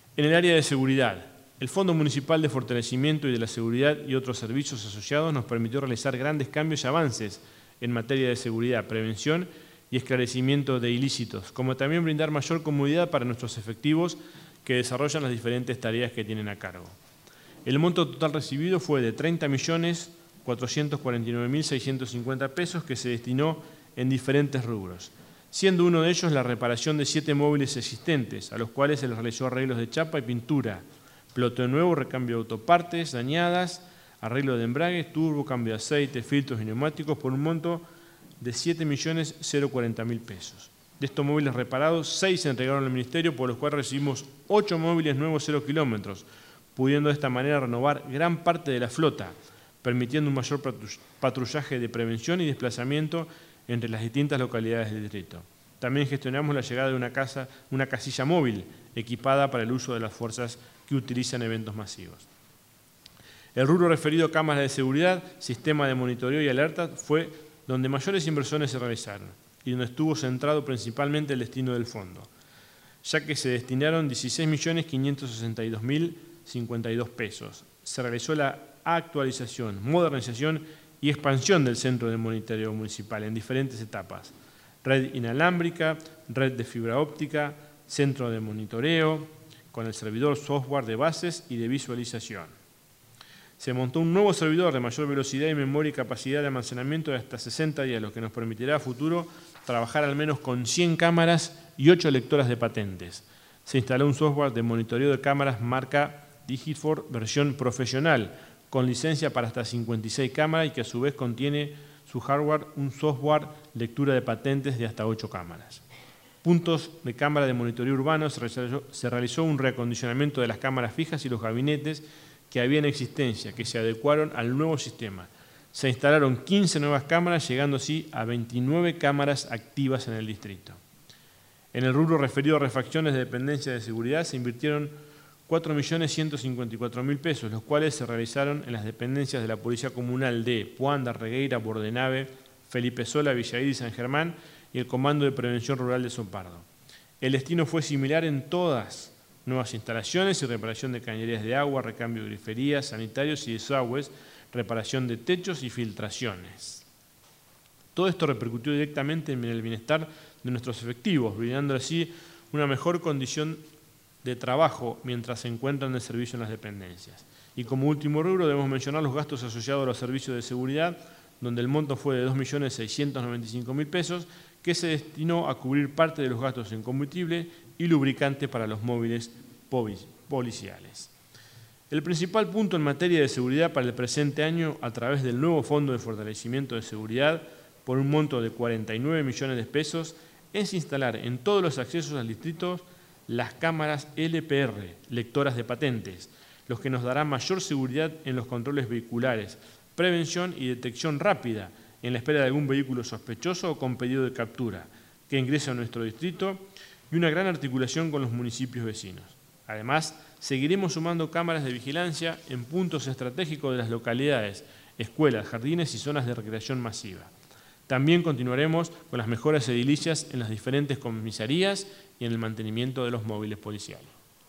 En el área de seguridad, el Fondo Municipal de Fortalecimiento y de la Seguridad y otros servicios asociados nos permitió realizar grandes cambios y avances en materia de seguridad, prevención y esclarecimiento de ilícitos, como también brindar mayor comodidad para nuestros efectivos que desarrollan las diferentes tareas que tienen a cargo. El monto total recibido fue de treinta millones cuatrocientos cuarenta y nueve mil seiscientos cincuenta pesos que se destinó en diferentes rubros, siendo uno de ellos la reparación de siete móviles existentes, a los cuales se les realizó arreglos de chapa y pintura, ploteo nuevo, recambio de autopartes dañadas, arreglo de embrague, turbo, cambio de aceite, filtros y neumáticos por un monto de siete millones cuarenta mil pesos. De estos móviles reparados, seis se entregaron al Ministerio, por los cuales recibimos ocho móviles nuevos cero kilómetros, pudiendo de esta manera renovar gran parte de la flota, permitiendo un mayor patrullaje de prevención y desplazamiento entre las distintas localidades del distrito. También gestionamos la llegada de una, casa, una casilla móvil equipada para el uso de las fuerzas que utilizan eventos masivos. El rubro referido a cámaras de seguridad, sistema de monitoreo y alerta fue donde mayores inversiones se realizaron y donde estuvo centrado principalmente el destino del fondo, ya que se destinaron dieciséis millones quinientos sesenta y dos mil cincuenta y dos pesos. Se realizó la actualización, modernización y expansión del centro de monitoreo municipal en diferentes etapas: red inalámbrica, red de fibra óptica, centro de monitoreo, con el servidor software de bases y de visualización. Se montó un nuevo servidor de mayor velocidad y memoria y capacidad de almacenamiento de hasta sesenta días, lo que nos permitirá a futuro trabajar al menos con cien cámaras y ocho lectoras de patentes. Se instaló un software de monitoreo de cámaras marca Digifor versión profesional, con licencia para hasta cincuenta y seis cámaras y que a su vez contiene su hardware un software lectura de patentes de hasta ocho cámaras. Puntos de cámara de monitoreo urbano, se realizó, se realizó un reacondicionamiento de las cámaras fijas y los gabinetes que había en existencia, que se adecuaron al nuevo sistema. Se instalaron quince nuevas cámaras, llegando así a veintinueve cámaras activas en el distrito. En el rubro referido a refacciones de dependencia de seguridad se invirtieron cuatro millones ciento cincuenta y cuatro mil pesos, los cuales se realizaron en las dependencias de la Policía Comunal de Puanda, Regueira, Bordenave, Felipe Sola, Villaír y San Germán y el Comando de Prevención Rural de Sopardo. El destino fue similar en todas: nuevas instalaciones y reparación de cañerías de agua, recambio de griferías, sanitarios y desagües, reparación de techos y filtraciones. Todo esto repercutió directamente en el bienestar de nuestros efectivos, brindando así una mejor condición de trabajo mientras se encuentran de servicio en las dependencias. Y como último rubro debemos mencionar los gastos asociados a los servicios de seguridad, donde el monto fue de dos millones seiscientos noventa y cinco mil pesos, que se destinó a cubrir parte de los gastos en combustible y lubricante para los móviles policiales. El principal punto en materia de seguridad para el presente año, a través del nuevo Fondo de Fortalecimiento de Seguridad, por un monto de cuarenta y nueve millones de pesos, es instalar en todos los accesos al distrito las cámaras L P R, lectoras de patentes, los que nos dará mayor seguridad en los controles vehiculares, prevención y detección rápida en la espera de algún vehículo sospechoso o con pedido de captura que ingrese a nuestro distrito, y una gran articulación con los municipios vecinos. Además, seguiremos sumando cámaras de vigilancia en puntos estratégicos de las localidades, escuelas, jardines y zonas de recreación masiva. También continuaremos con las mejoras edilicias en las diferentes comisarías y en el mantenimiento de los móviles policiales.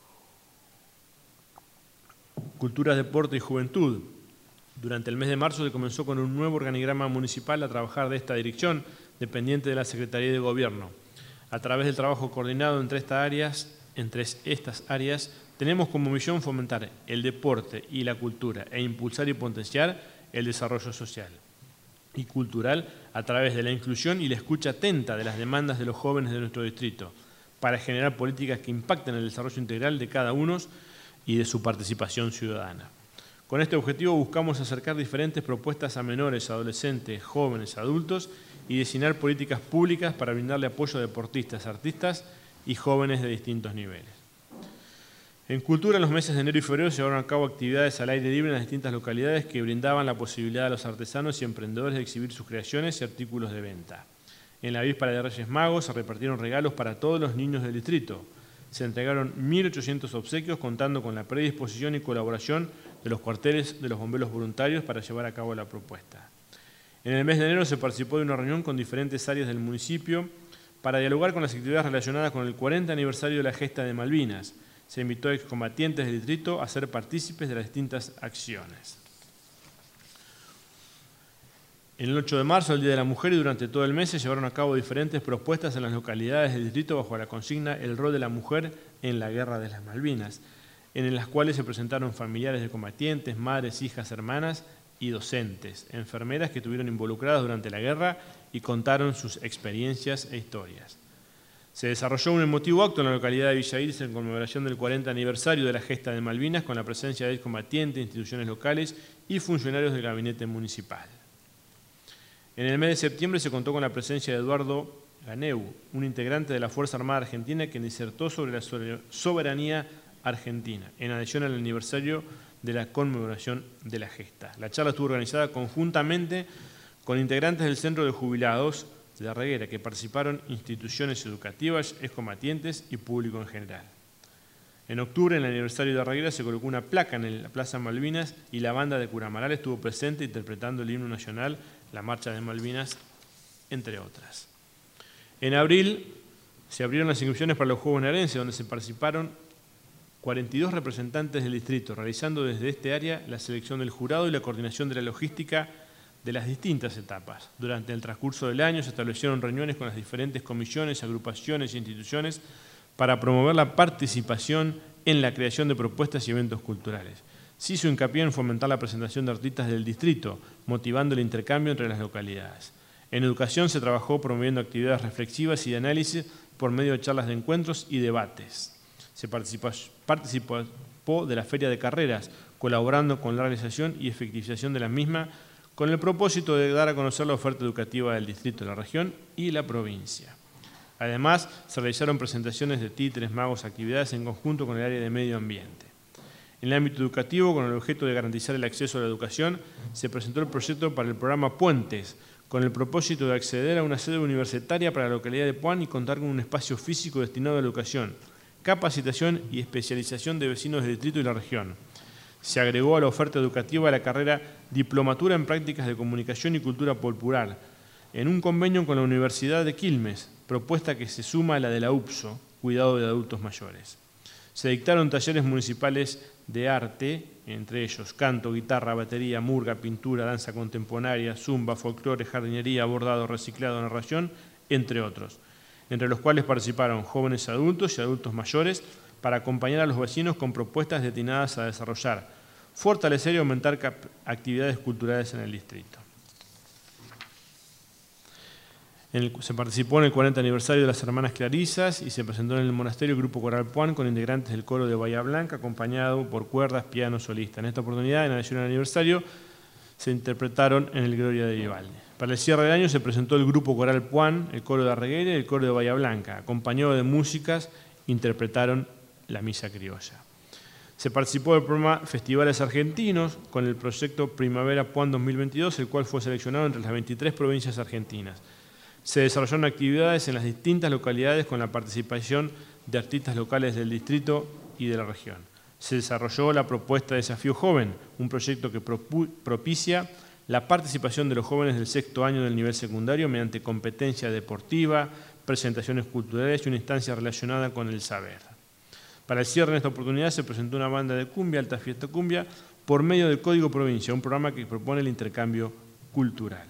Cultura, deporte y juventud. Durante el mes de marzo se comenzó con un nuevo organigrama municipal a trabajar de esta dirección, dependiente de la Secretaría de Gobierno. A través del trabajo coordinado entre estas áreas, entre estas áreas, tenemos como misión fomentar el deporte y la cultura e impulsar y potenciar el desarrollo social y cultural a través de la inclusión y la escucha atenta de las demandas de los jóvenes de nuestro distrito, para generar políticas que impacten el desarrollo integral de cada uno y de su participación ciudadana. Con este objetivo buscamos acercar diferentes propuestas a menores, adolescentes, jóvenes, adultos y diseñar políticas públicas para brindarle apoyo a deportistas, artistas y jóvenes de distintos niveles. En cultura, en los meses de enero y febrero se llevaron a cabo actividades al aire libre en las distintas localidades que brindaban la posibilidad a los artesanos y emprendedores de exhibir sus creaciones y artículos de venta. En la víspera de Reyes Magos se repartieron regalos para todos los niños del distrito. Se entregaron mil ochocientos obsequios contando con la predisposición y colaboración de los cuarteles de los bomberos voluntarios para llevar a cabo la propuesta. En el mes de enero se participó de una reunión con diferentes áreas del municipio para dialogar con las actividades relacionadas con el cuarenta aniversario de la gesta de Malvinas. Se invitó a excombatientes del distrito a ser partícipes de las distintas acciones. En el ocho de marzo, el Día de la Mujer, y durante todo el mes se llevaron a cabo diferentes propuestas en las localidades del distrito bajo la consigna El rol de la mujer en la Guerra de las Malvinas, en las cuales se presentaron familiares de combatientes, madres, hijas, hermanas y docentes, enfermeras que estuvieron involucradas durante la guerra y contaron sus experiencias e historias. Se desarrolló un emotivo acto en la localidad de Villa Iris en conmemoración del cuarenta aniversario de la gesta de Malvinas, con la presencia de excombatientes, instituciones locales y funcionarios del gabinete municipal. En el mes de septiembre se contó con la presencia de Eduardo Ganeu, un integrante de la Fuerza Armada Argentina que disertó sobre la soberanía argentina, en adición al aniversario de la conmemoración de la gesta. La charla estuvo organizada conjuntamente con integrantes del Centro de Jubilados de la Reguera, que participaron instituciones educativas, excombatientes y público en general. En octubre, en el aniversario de la Reguera, se colocó una placa en la Plaza Malvinas y la banda de Curamaral estuvo presente interpretando el himno nacional, la Marcha de Malvinas, entre otras. En abril se abrieron las inscripciones para los Juegos Bonaerenses, donde se participaron cuarenta y dos representantes del distrito, realizando desde este área la selección del jurado y la coordinación de la logística de las distintas etapas. Durante el transcurso del año se establecieron reuniones con las diferentes comisiones, agrupaciones e instituciones para promover la participación en la creación de propuestas y eventos culturales. Se hizo hincapié en fomentar la presentación de artistas del distrito, motivando el intercambio entre las localidades. En educación se trabajó promoviendo actividades reflexivas y de análisis por medio de charlas de encuentros y debates. Se participó, participó de la Feria de Carreras, colaborando con la realización y efectivización de la misma, con el propósito de dar a conocer la oferta educativa del distrito, la región y la provincia. Además, se realizaron presentaciones de títeres, magos, actividades en conjunto con el área de medio ambiente. En el ámbito educativo, con el objeto de garantizar el acceso a la educación, se presentó el proyecto para el programa Puentes, con el propósito de acceder a una sede universitaria para la localidad de Puan y contar con un espacio físico destinado a la educación, capacitación y especialización de vecinos del distrito y la región. Se agregó a la oferta educativa la carrera Diplomatura en Prácticas de Comunicación y Cultura Popular, en un convenio con la Universidad de Quilmes, propuesta que se suma a la de la U P S O, Cuidado de Adultos Mayores. Se dictaron talleres municipales de arte, entre ellos canto, guitarra, batería, murga, pintura, danza contemporánea, zumba, folclore, jardinería, bordado, reciclado, narración, entre otros, entre los cuales participaron jóvenes adultos y adultos mayores para acompañar a los vecinos con propuestas destinadas a desarrollar, fortalecer y aumentar actividades culturales en el distrito. En el, se participó en el cuarenta aniversario de las Hermanas Clarisas y se presentó en el monasterio Grupo Coral Puan con integrantes del coro de Bahía Blanca, acompañado por cuerdas, piano, solista. En esta oportunidad, en adición al aniversario, se interpretaron en el Gloria de Vivaldi. Para el cierre del año se presentó el Grupo Coral Puan, el coro de Arreguera y el coro de Bahía Blanca. Acompañado de músicas, interpretaron la misa criolla. Se participó del programa Festivales Argentinos con el proyecto Primavera Puan dos mil veintidós, el cual fue seleccionado entre las veintitrés provincias argentinas. Se desarrollaron actividades en las distintas localidades con la participación de artistas locales del distrito y de la región. Se desarrolló la propuesta Desafío Joven, un proyecto que propicia la participación de los jóvenes del sexto año del nivel secundario mediante competencia deportiva, presentaciones culturales y una instancia relacionada con el saber. Para el cierre en esta oportunidad se presentó una banda de cumbia, Alta Fiesta Cumbia, por medio del Código Provincia, un programa que propone el intercambio cultural.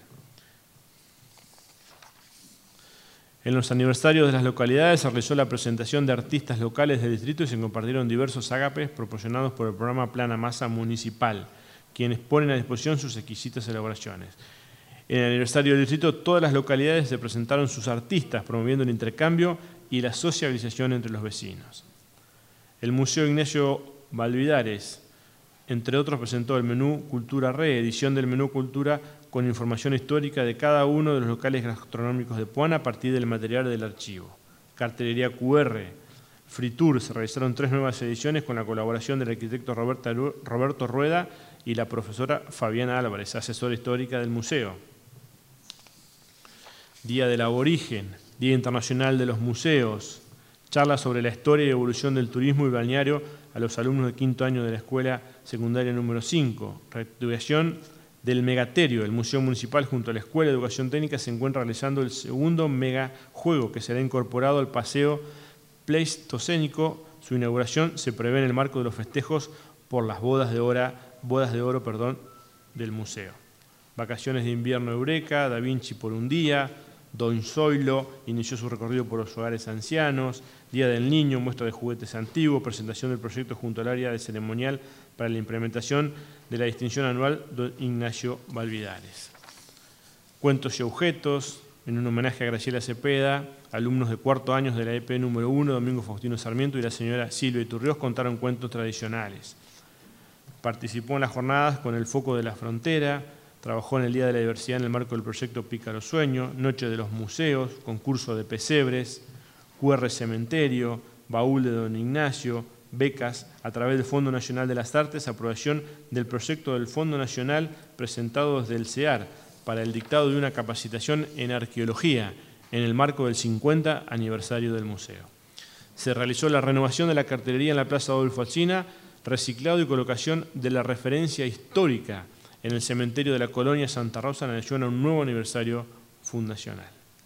En los aniversarios de las localidades se realizó la presentación de artistas locales del distrito y se compartieron diversos ágapes proporcionados por el programa Plana Masa Municipal, quienes ponen a disposición sus exquisitas elaboraciones. En el aniversario del distrito, todas las localidades se presentaron sus artistas, promoviendo el intercambio y la socialización entre los vecinos. El Museo Ignacio Valvidares, entre otros, presentó el menú Cultura Re, edición del menú Cultura con información histórica de cada uno de los locales gastronómicos de Puan a partir del material del archivo. Cartelería Q R, Free Tour, se realizaron tres nuevas ediciones con la colaboración del arquitecto Roberto Rueda y la profesora Fabiana Álvarez, asesora histórica del museo. Día del Aborigen, Día Internacional de los Museos, charla sobre la historia y evolución del turismo y balneario a los alumnos de quinto año de la Escuela Secundaria número cinco. Reactivación del Megaterio. El Museo Municipal junto a la Escuela de Educación Técnica se encuentra realizando el segundo megajuego que será incorporado al paseo pleistocénico Su inauguración se prevé en el marco de los festejos por las bodas de, hora, bodas de oro perdón, del museo. Vacaciones de invierno Eureka, Da Vinci por un día, Don Zoilo inició su recorrido por los hogares ancianos, Día del Niño, muestra de juguetes antiguos, presentación del proyecto junto al área de ceremonial para la implementación de la distinción anual de Ignacio Valvidares. Cuentos y objetos, en un homenaje a Graciela Cepeda, alumnos de cuarto años de la E P número uno, Domingo Faustino Sarmiento y la señora Silvia Iturriós contaron cuentos tradicionales. Participó en las jornadas con el foco de la frontera, trabajó en el Día de la Diversidad en el marco del proyecto Pícaro Sueño, Noche de los Museos, concurso de pesebres, Q R Cementerio, Baúl de Don Ignacio, becas a través del Fondo Nacional de las Artes, aprobación del proyecto del Fondo Nacional presentado desde el C E A R para el dictado de una capacitación en arqueología en el marco del cincuenta aniversario del museo. Se realizó la renovación de la cartelería en la Plaza Adolfo Alsina, reciclado y colocación de la referencia histórica en el cementerio de la Colonia Santa Rosa en alusión a un nuevo aniversario fundacional.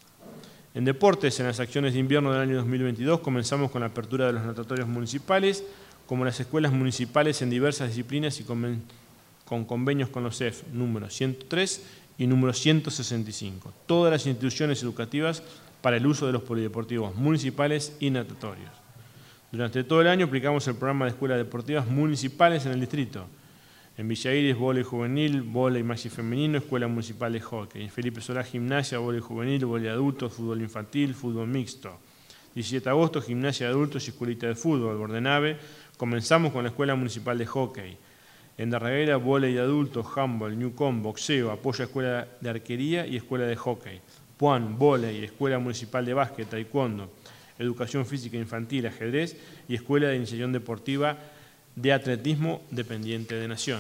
En deportes, en las acciones de invierno del año dos mil veintidós, comenzamos con la apertura de los natatorios municipales, como las escuelas municipales en diversas disciplinas y con, con convenios con los C E F número ciento tres y número ciento sesenta y cinco. Todas las instituciones educativas para el uso de los polideportivos municipales y natatorios. Durante todo el año aplicamos el programa de escuelas deportivas municipales en el distrito. En Villa Iris, vóley juvenil, vóley maxi femenino, escuela municipal de hockey. En Felipe Solá, gimnasia, vóley juvenil, vóley adultos, fútbol infantil, fútbol mixto. diecisiete de agosto, gimnasia de adultos y escuelita de fútbol. Bordenave, comenzamos con la escuela municipal de hockey. En Darreguera, vóley de adultos, handball, newcom, boxeo, apoyo a escuela de arquería y escuela de hockey. Puan, vóley, escuela municipal de básquet, taekwondo, educación física infantil, ajedrez y escuela de iniciación deportiva de atletismo dependiente de Nación.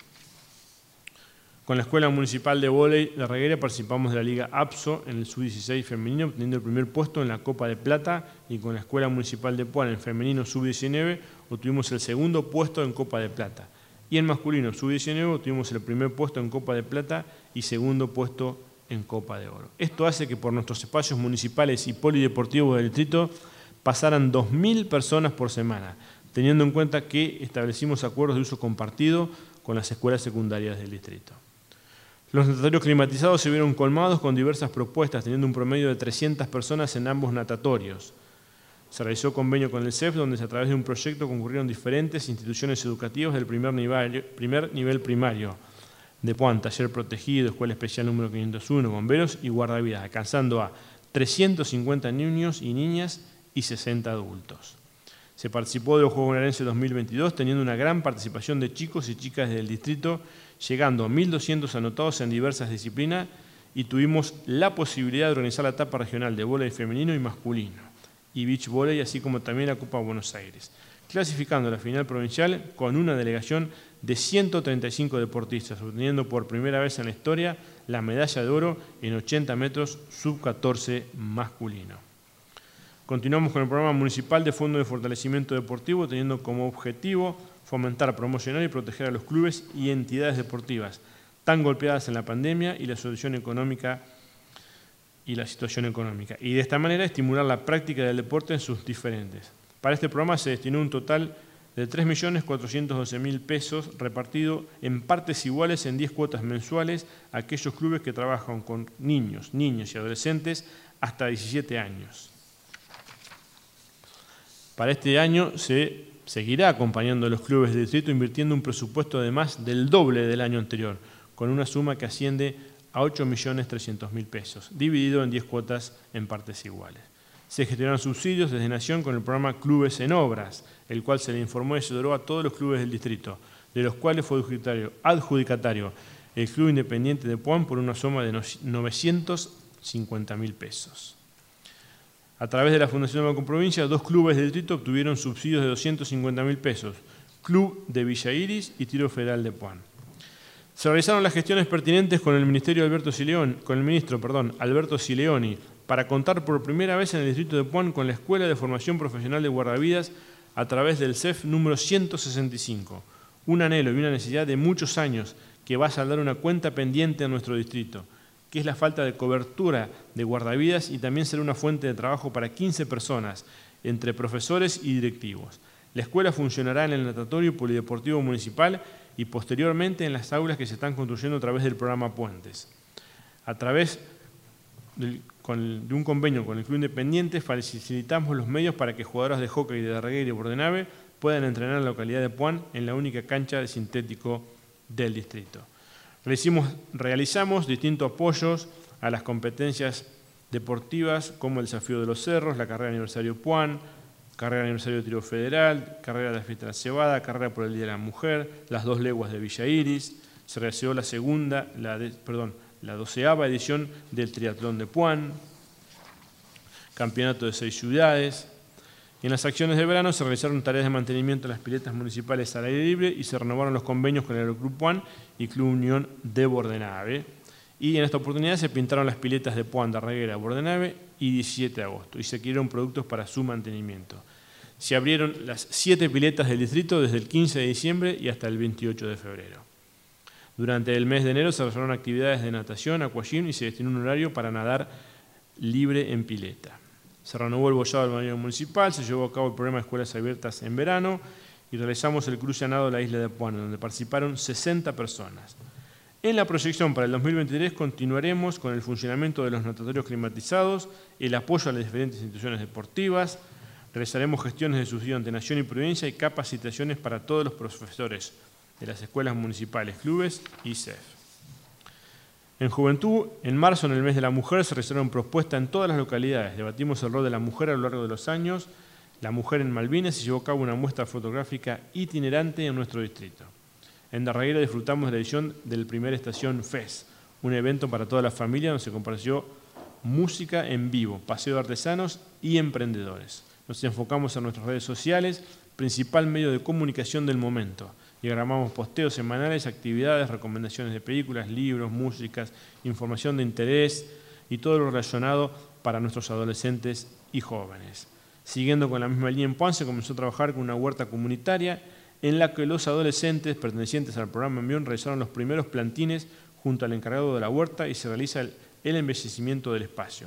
Con la Escuela Municipal de Vóley de Reguera participamos de la Liga APSO en el sub dieciséis femenino, obteniendo el primer puesto en la Copa de Plata, y con la Escuela Municipal de Puan en femenino sub diecinueve obtuvimos el segundo puesto en Copa de Plata. Y en masculino sub diecinueve obtuvimos el primer puesto en Copa de Plata y segundo puesto en Copa de Oro. Esto hace que por nuestros espacios municipales y polideportivos del distrito pasaran dos mil personas por semana, teniendo en cuenta que establecimos acuerdos de uso compartido con las escuelas secundarias del distrito. Los natatorios climatizados se vieron colmados con diversas propuestas, teniendo un promedio de trescientas personas en ambos natatorios. Se realizó convenio con el C E F, donde a través de un proyecto concurrieron diferentes instituciones educativas del primer nivel, primer nivel primario, de Puan, taller protegido, escuela especial número quinientos uno, bomberos y guardavidas, alcanzando a trescientos cincuenta niños y niñas y sesenta adultos. Se participó de los Juegos Bonaerenses dos mil veintidós, teniendo una gran participación de chicos y chicas del distrito, llegando a mil doscientos anotados en diversas disciplinas, y tuvimos la posibilidad de organizar la etapa regional de vóley femenino y masculino, y beach volley, así como también la Copa Buenos Aires, clasificando la final provincial con una delegación de ciento treinta y cinco deportistas, obteniendo por primera vez en la historia la medalla de oro en ochenta metros sub catorce masculino. Continuamos con el programa municipal de Fondo de Fortalecimiento Deportivo, teniendo como objetivo fomentar, promocionar y proteger a los clubes y entidades deportivas tan golpeadas en la pandemia y la situación económica y la situación económica, y de esta manera estimular la práctica del deporte en sus diferentes. Para este programa se destinó un total de tres millones cuatrocientos doce mil pesos repartido en partes iguales en diez cuotas mensuales a aquellos clubes que trabajan con niños, niños y adolescentes hasta diecisiete años. Para este año se seguirá acompañando a los clubes del distrito invirtiendo un presupuesto de más del doble del año anterior, con una suma que asciende a ocho millones trescientos mil pesos, dividido en diez cuotas en partes iguales. Se gestionaron subsidios desde Nación con el programa Clubes en Obras, el cual se le informó y se donó a todos los clubes del distrito, de los cuales fue adjudicatario, adjudicatario el Club Independiente de Puan por una suma de novecientos cincuenta mil pesos. A través de la Fundación Banco Provincia, dos clubes del distrito obtuvieron subsidios de doscientos cincuenta mil pesos, Club de Villa Iris y Tiro Federal de Puan. Se realizaron las gestiones pertinentes con el Ministerio Alberto Sileón, con el ministro, perdón, Alberto Sileoni, para contar por primera vez en el distrito de Puan con la Escuela de Formación Profesional de Guardavidas a través del C E F número ciento sesenta y cinco, un anhelo y una necesidad de muchos años que va a saldar una cuenta pendiente en nuestro distrito, que es la falta de cobertura de guardavidas, y también será una fuente de trabajo para quince personas entre profesores y directivos. La escuela funcionará en el natatorio polideportivo municipal y posteriormente en las aulas que se están construyendo a través del programa Puentes. A través del, con, de un convenio con el Club Independiente facilitamos los medios para que jugadoras de hockey de Darregueira y Bordenave puedan entrenar en la localidad de Puan en la única cancha de sintético del distrito. Realizamos, realizamos distintos apoyos a las competencias deportivas como el Desafío de los Cerros, la Carrera Aniversario Puan, Carrera Aniversario de Tiro Federal, Carrera de la Fiesta de la Cebada, Carrera por el Día de la Mujer, las dos leguas de Villa Iris. Se realizó la segunda, la de, perdón, la doceava edición del Triatlón de Puan, Campeonato de seis ciudades. Y en las acciones de verano se realizaron tareas de mantenimiento en las piletas municipales al aire libre y se renovaron los convenios con el Aeroclub Puan y Club Unión de Bordenave. Y en esta oportunidad se pintaron las piletas de Puan, Darreguera, Bordenave y diecisiete de agosto y se adquirieron productos para su mantenimiento. Se abrieron las siete piletas del distrito desde el quince de diciembre y hasta el veintiocho de febrero. Durante el mes de enero se realizaron actividades de natación, aquagym y se destinó un horario para nadar libre en pileta. Se renovó el bollado del balneario municipal, se llevó a cabo el programa de escuelas abiertas en verano y realizamos el cruce a nado a la isla de Puan, donde participaron sesenta personas. En la proyección para el dos mil veintitrés continuaremos con el funcionamiento de los natatorios climatizados, el apoyo a las diferentes instituciones deportivas, realizaremos gestiones de subsidio ante Nación y Provincia y capacitaciones para todos los profesores de las escuelas municipales, clubes y C E F. En Juventud, en marzo, en el mes de la mujer, se realizaron propuestas en todas las localidades. Debatimos el rol de la mujer a lo largo de los años. La mujer en Malvinas se llevó a cabo una muestra fotográfica itinerante en nuestro distrito. En Darreguera disfrutamos de la edición del primer Estación Fest, un evento para toda la familia donde se compartió música en vivo, paseo de artesanos y emprendedores. Nos enfocamos en nuestras redes sociales, principal medio de comunicación del momento. Diagramamos posteos semanales, actividades, recomendaciones de películas, libros, músicas, información de interés y todo lo relacionado para nuestros adolescentes y jóvenes. Siguiendo con la misma línea en Puan, se comenzó a trabajar con una huerta comunitaria en la que los adolescentes pertenecientes al programa Envión realizaron los primeros plantines junto al encargado de la huerta y se realiza el, el embellecimiento del espacio.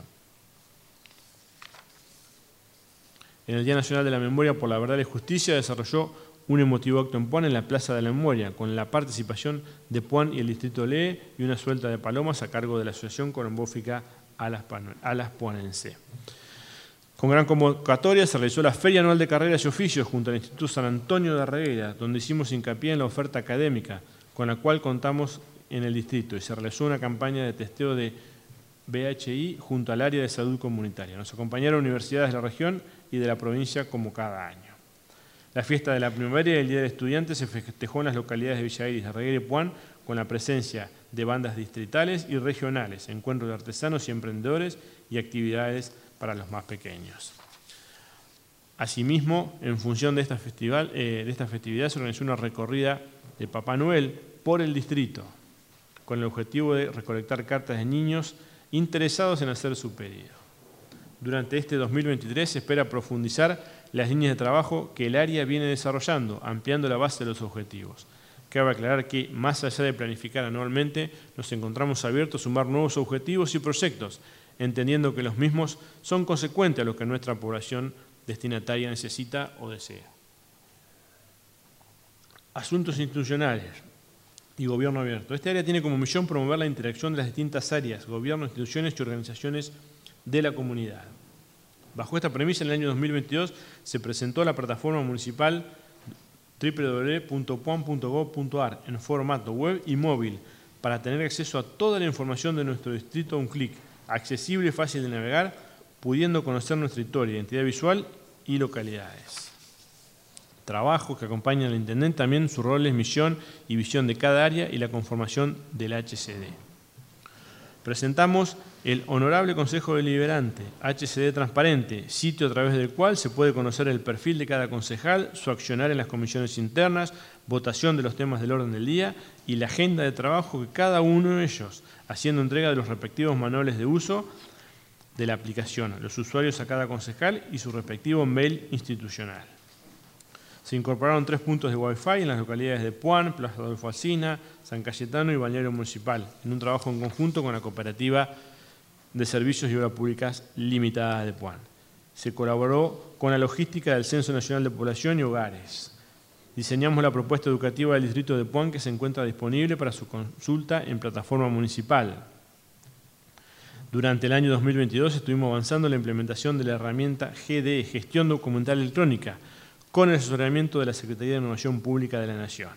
En el Día Nacional de la Memoria por la Verdad y Justicia desarrolló un emotivo acto en Puan en la Plaza de la Memoria, con la participación de Puan y el Distrito Lee y una suelta de palomas a cargo de la Asociación Colombófica Alas, Alas Puanense. Con gran convocatoria se realizó la Feria Anual de Carreras y Oficios junto al Instituto San Antonio de Darreguera, donde hicimos hincapié en la oferta académica, con la cual contamos en el distrito, y se realizó una campaña de testeo de B H I junto al área de salud comunitaria. Nos acompañaron universidades de la región y de la provincia como cada año. La fiesta de la primavera y el Día del Estudiante se festejó en las localidades de Villa Iris, Darreguera y Puan con la presencia de bandas distritales y regionales, encuentros de artesanos y emprendedores y actividades para los más pequeños. Asimismo, en función de esta, festival, eh, de esta festividad se organizó una recorrida de Papá Noel por el distrito con el objetivo de recolectar cartas de niños interesados en hacer su pedido. Durante este dos mil veintitrés se espera profundizar las líneas de trabajo que el área viene desarrollando, ampliando la base de los objetivos. Cabe aclarar que, más allá de planificar anualmente, nos encontramos abiertos a sumar nuevos objetivos y proyectos, entendiendo que los mismos son consecuentes a lo que nuestra población destinataria necesita o desea. Asuntos institucionales y gobierno abierto. Este área tiene como misión promover la interacción de las distintas áreas, gobierno, instituciones y organizaciones de la comunidad. Bajo esta premisa, en el año dos mil veintidós se presentó la plataforma municipal doble u doble u doble u punto puan punto gob punto ar en formato web y móvil para tener acceso a toda la información de nuestro distrito a un clic, accesible y fácil de navegar, pudiendo conocer nuestra historia, identidad visual y localidades. Trabajo que acompaña al intendente, también sus roles, misión y visión de cada área y la conformación del H C D. Presentamos el Honorable Consejo Deliberante, H C D Transparente, sitio a través del cual se puede conocer el perfil de cada concejal, su accionar en las comisiones internas, votación de los temas del orden del día y la agenda de trabajo de cada uno de ellos, haciendo entrega de los respectivos manuales de uso de la aplicación, los usuarios a cada concejal y su respectivo mail institucional. Se incorporaron tres puntos de Wi-Fi en las localidades de Puan, Plaza Adolfo Alsina, San Cayetano y Balneario Municipal, en un trabajo en conjunto con la Cooperativa de Servicios y Obras Públicas Limitadas de Puan. Se colaboró con la logística del Censo Nacional de Población y Hogares. Diseñamos la propuesta educativa del Distrito de Puan, que se encuentra disponible para su consulta en plataforma municipal. Durante el año dos mil veintidós estuvimos avanzando en la implementación de la herramienta G D E, Gestión Documental Electrónica, con el asesoramiento de la Secretaría de Innovación Pública de la Nación.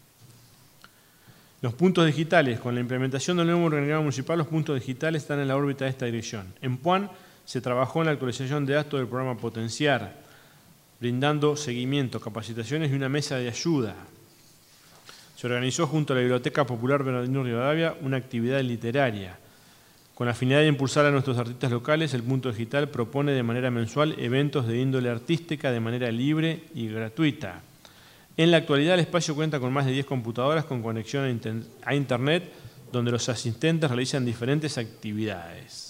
Los puntos digitales. Con la implementación del nuevo organigrama municipal, los puntos digitales están en la órbita de esta dirección. En Puan se trabajó en la actualización de datos del programa Potenciar, brindando seguimiento, capacitaciones y una mesa de ayuda. Se organizó junto a la Biblioteca Popular Bernardino Rivadavia una actividad literaria. Con la finalidad de impulsar a nuestros artistas locales, el Punto Digital propone de manera mensual eventos de índole artística de manera libre y gratuita. En la actualidad, el espacio cuenta con más de diez computadoras con conexión a Internet, donde los asistentes realizan diferentes actividades.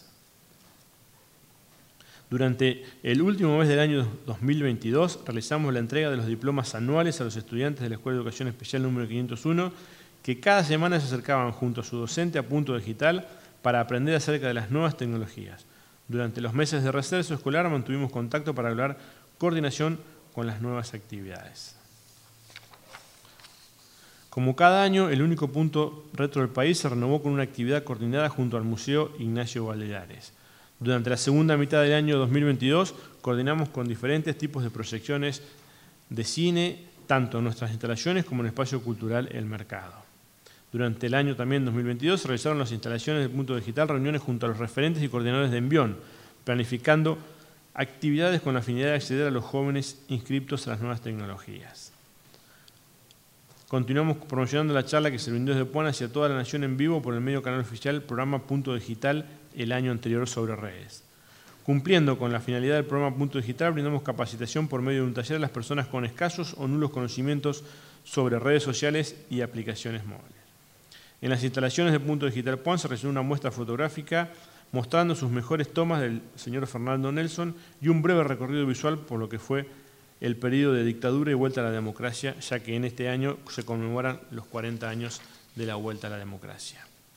Durante el último mes del año dos mil veintidós, realizamos la entrega de los diplomas anuales a los estudiantes de la Escuela de Educación Especial número quinientos uno, que cada semana se acercaban junto a su docente a Punto Digital para aprender acerca de las nuevas tecnologías. Durante los meses de receso escolar mantuvimos contacto para hablar coordinación con las nuevas actividades. Como cada año, el único punto retro del país se renovó con una actividad coordinada junto al Museo Ignacio Valladares. Durante la segunda mitad del año dos mil veintidós, coordinamos con diferentes tipos de proyecciones de cine, tanto en nuestras instalaciones como en el espacio cultural El Mercado. Durante el año también dos mil veintidós se realizaron las instalaciones del Punto Digital, reuniones junto a los referentes y coordinadores de Envión, planificando actividades con la finalidad de acceder a los jóvenes inscriptos a las nuevas tecnologías. Continuamos promocionando la charla que se brindó desde Puan hacia toda la nación en vivo por el medio canal oficial programa Punto Digital el año anterior sobre redes. Cumpliendo con la finalidad del programa Punto Digital, brindamos capacitación por medio de un taller a las personas con escasos o nulos conocimientos sobre redes sociales y aplicaciones móviles. En las instalaciones de Punto Digital Puan se realizó una muestra fotográfica mostrando sus mejores tomas del señor Fernando Nelson y un breve recorrido visual por lo que fue el periodo de dictadura y vuelta a la democracia, ya que en este año se conmemoran los cuarenta años de la vuelta a la democracia.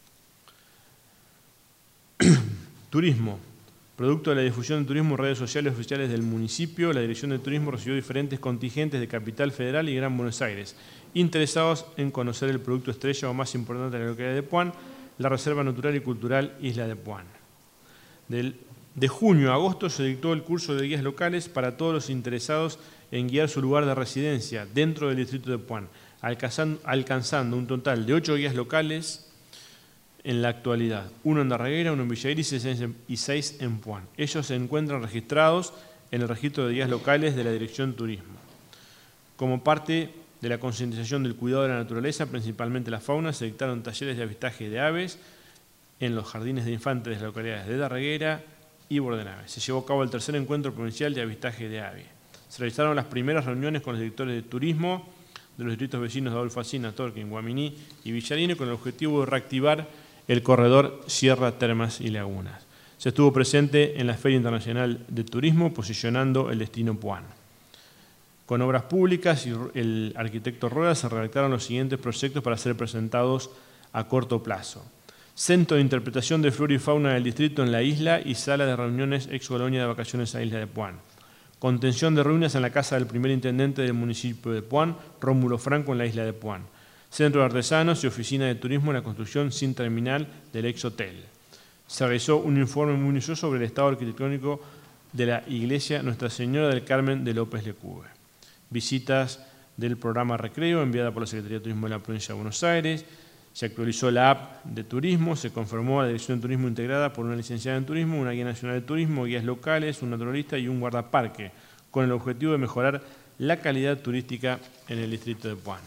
Turismo. Producto de la difusión de turismo en redes sociales oficiales del municipio, la Dirección de Turismo recibió diferentes contingentes de Capital Federal y Gran Buenos Aires, interesados en conocer el producto estrella o más importante de la localidad de Puan, la Reserva Natural y Cultural Isla de Puan. Del, de junio a agosto se dictó el curso de guías locales para todos los interesados en guiar su lugar de residencia dentro del distrito de Puan, alcanzando, alcanzando un total de ocho guías locales en la actualidad, uno en Darreguera, uno en Villa Iris y seis en Puan. Ellos se encuentran registrados en el registro de guías locales de la Dirección Turismo. Como parte de la concientización del cuidado de la naturaleza, principalmente la fauna, se dictaron talleres de avistaje de aves en los jardines de infantes de las localidades de Darreguera y Bordenave. Se llevó a cabo el tercer encuentro provincial de avistaje de aves. Se realizaron las primeras reuniones con los directores de turismo de los distritos vecinos de Adolfo Asina, Torquín, Guaminí y Villarino, con el objetivo de reactivar el corredor Sierra, Termas y Lagunas. Se estuvo presente en la Feria Internacional de Turismo, posicionando el destino Puan. Con obras públicas y el arquitecto Rueda se redactaron los siguientes proyectos para ser presentados a corto plazo. Centro de Interpretación de Flora y Fauna del Distrito en la isla y sala de reuniones ex colonia de vacaciones a Isla de Puan. Contención de ruinas en la casa del primer intendente del municipio de Puan, Rómulo Franco, en la isla de Puan. Centro de Artesanos y Oficina de Turismo en la construcción sin terminal del ex hotel. Se realizó un informe minucioso sobre el estado arquitectónico de la iglesia Nuestra Señora del Carmen de López Lecube. Visitas del programa Recreo enviada por la Secretaría de Turismo de la Provincia de Buenos Aires. Se actualizó la app de turismo, se conformó la Dirección de Turismo integrada por una licenciada en turismo, una guía nacional de turismo, guías locales, un naturalista y un guardaparque, con el objetivo de mejorar la calidad turística en el distrito de Puan.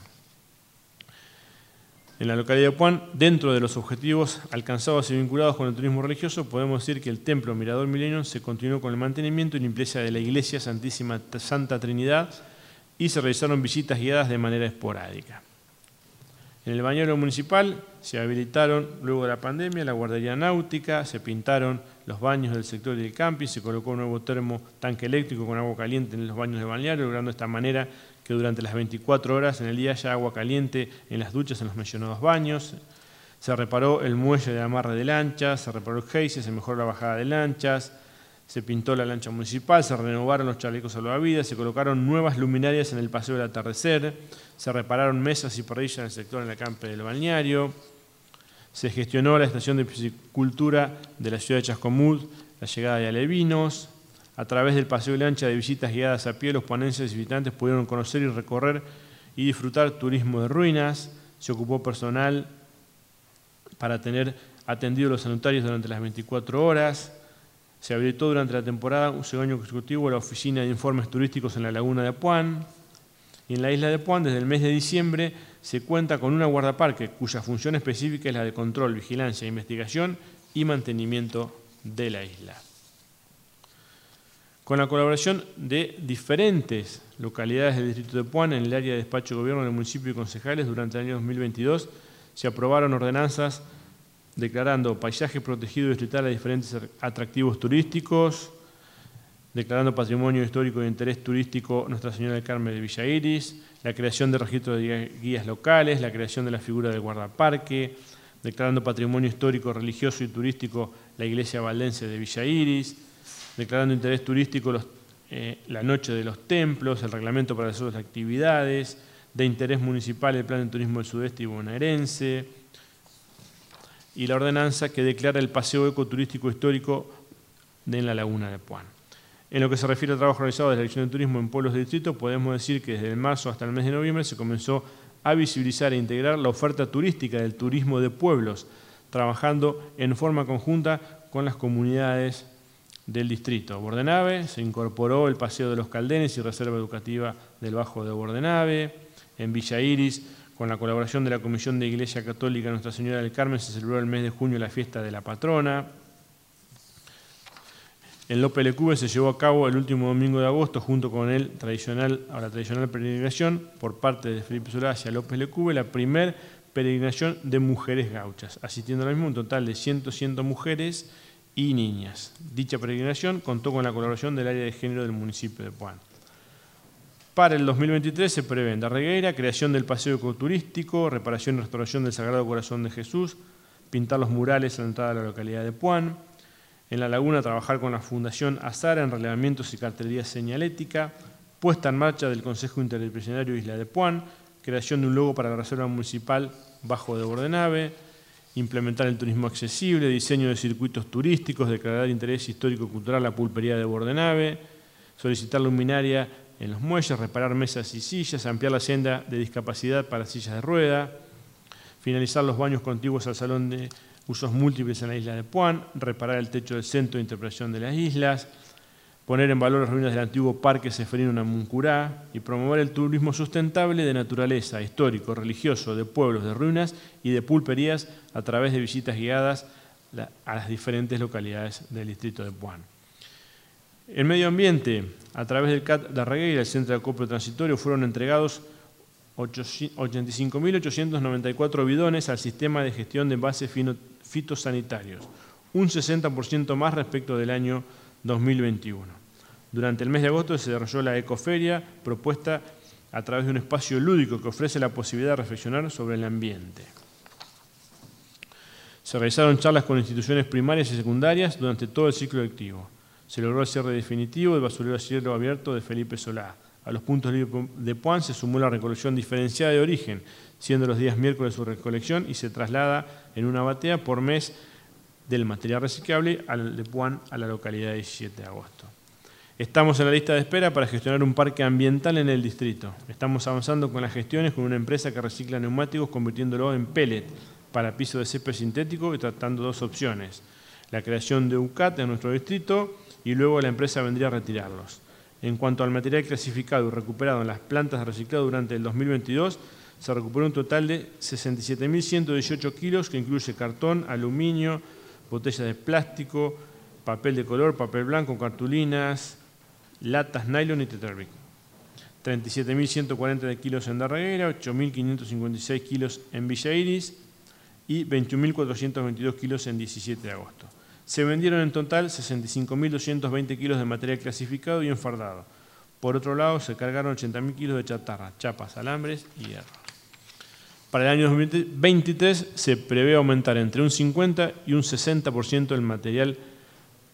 En la localidad de Puan, dentro de los objetivos alcanzados y vinculados con el turismo religioso, podemos decir que el Templo Mirador Milenio se continuó con el mantenimiento y limpieza de la Iglesia Santísima Santa Trinidad y se realizaron visitas guiadas de manera esporádica. En el bañero municipal se habilitaron, luego de la pandemia, la guardería náutica, se pintaron los baños del sector del camping, se colocó un nuevo termo tanque eléctrico con agua caliente en los baños de balneario, logrando de esta manera que durante las veinticuatro horas en el día haya agua caliente en las duchas en los mencionados baños. Se reparó el muelle de amarre de lanchas, se reparó el geise, se mejoró la bajada de lanchas, Se pintó la lancha municipal, se renovaron los chalecos salvavidas, se colocaron nuevas luminarias en el paseo del atardecer, se repararon mesas y parrillas en el sector en la campe del balneario, se gestionó la estación de piscicultura de la ciudad de Chascomús, la llegada de alevinos. A través del paseo de lancha de visitas guiadas a pie, los ponencias y visitantes pudieron conocer y recorrer y disfrutar turismo de ruinas. Se ocupó personal para tener atendido los sanitarios durante las veinticuatro horas. Se habilitó durante la temporada un segundo año consecutivo la oficina de informes turísticos en la laguna de Puan. Y en la isla de Puan, desde el mes de diciembre, se cuenta con una guardaparque cuya función específica es la de control, vigilancia, investigación y mantenimiento de la isla. Con la colaboración de diferentes localidades del distrito de Puan en el área de despacho de gobierno del municipio y concejales, durante el año dos mil veintidós se aprobaron ordenanzas declarando paisaje protegido distrital a diferentes atractivos turísticos, declarando patrimonio histórico de interés turístico Nuestra Señora del Carmen de Villa Iris, la creación de registros de guías locales, la creación de la figura del guardaparque, declarando patrimonio histórico, religioso y turístico la iglesia valdense de Villa Iris, declarando interés turístico los, eh, la noche de los templos, el reglamento para las otras actividades, de interés municipal el plan de turismo del sudeste y bonaerense, y la ordenanza que declara el paseo ecoturístico histórico en la laguna de Puan. En lo que se refiere al trabajo realizado desde la Dirección de Turismo en pueblos de distrito, podemos decir que desde el marzo hasta el mes de noviembre se comenzó a visibilizar e integrar la oferta turística del turismo de pueblos, trabajando en forma conjunta con las comunidades del distrito. Bordenave, se incorporó el Paseo de los Caldenes y Reserva Educativa del Bajo de Bordenave. En Villa Iris, con la colaboración de la Comisión de Iglesia Católica Nuestra Señora del Carmen, se celebró el mes de junio la fiesta de la patrona. En López Lecube se llevó a cabo el último domingo de agosto, junto con el tradicional, a la tradicional peregrinación por parte de Felipe Solá hacia López Lecube, la primer peregrinación de mujeres gauchas, asistiendo al mismo un total de cien mujeres y niñas. Dicha peregrinación contó con la colaboración del área de género del municipio de Puan. Para el dos mil veintitrés se prevé en Darregueira creación del paseo ecoturístico, reparación y restauración del Sagrado Corazón de Jesús, pintar los murales a la entrada de la localidad de Puan. En la laguna trabajar con la Fundación Azara en relevamientos y cartelería señalética, puesta en marcha del Consejo Interdisciplinario Isla de Puan, creación de un logo para la Reserva Municipal Bajo de Bordenave, implementar el turismo accesible, diseño de circuitos turísticos, declarar interés histórico-cultural la pulpería de Bordenave, solicitar luminaria en los muelles, reparar mesas y sillas, ampliar la senda de discapacidad para sillas de rueda, finalizar los baños contiguos al salón de usos múltiples en la isla de Puan, reparar el techo del centro de interpretación de las islas, poner en valor las ruinas del antiguo Parque Seferino Namuncurá y promover el turismo sustentable de naturaleza, histórico, religioso, de pueblos, de ruinas y de pulperías a través de visitas guiadas a las diferentes localidades del distrito de Puan. En medio ambiente, a través del C A T de Arregueira y el Centro de Acopio Transitorio fueron entregados ochenta y cinco mil ochocientos noventa y cuatro bidones al sistema de gestión de envases fitosanitarios, un sesenta por ciento más respecto del año dos mil veintiuno. Durante el mes de agosto se desarrolló la Ecoferia, propuesta a través de un espacio lúdico que ofrece la posibilidad de reflexionar sobre el ambiente. Se realizaron charlas con instituciones primarias y secundarias durante todo el ciclo lectivo. Se logró el cierre definitivo del basurero a cielo abierto de Felipe Solá. A los puntos de Puan se sumó la recolección diferenciada de origen, siendo los días miércoles su recolección y se traslada en una batea por mes del material reciclable de Puan a la localidad de diecisiete de agosto. Estamos en la lista de espera para gestionar un parque ambiental en el distrito. Estamos avanzando con las gestiones con una empresa que recicla neumáticos convirtiéndolo en pellet para piso de césped sintético y tratando dos opciones. La creación de U C A T en nuestro distrito y luego la empresa vendría a retirarlos. En cuanto al material clasificado y recuperado en las plantas de reciclado durante el dos mil veintidós, se recuperó un total de sesenta y siete mil ciento dieciocho kilos que incluye cartón, aluminio, botellas de plástico, papel de color, papel blanco, cartulinas, latas, nylon y tetrabric. treinta y siete mil ciento cuarenta kilos en Darregueira, ocho mil quinientos cincuenta y seis kilos en Villa Iris y veintiún mil cuatrocientos veintidós kilos en diecisiete de agosto. Se vendieron en total sesenta y cinco mil doscientos veinte kilos de material clasificado y enfardado. Por otro lado, se cargaron ochenta mil kilos de chatarra, chapas, alambres y hierro. Para el año dos mil veintitrés se prevé aumentar entre un cincuenta y un sesenta por ciento el material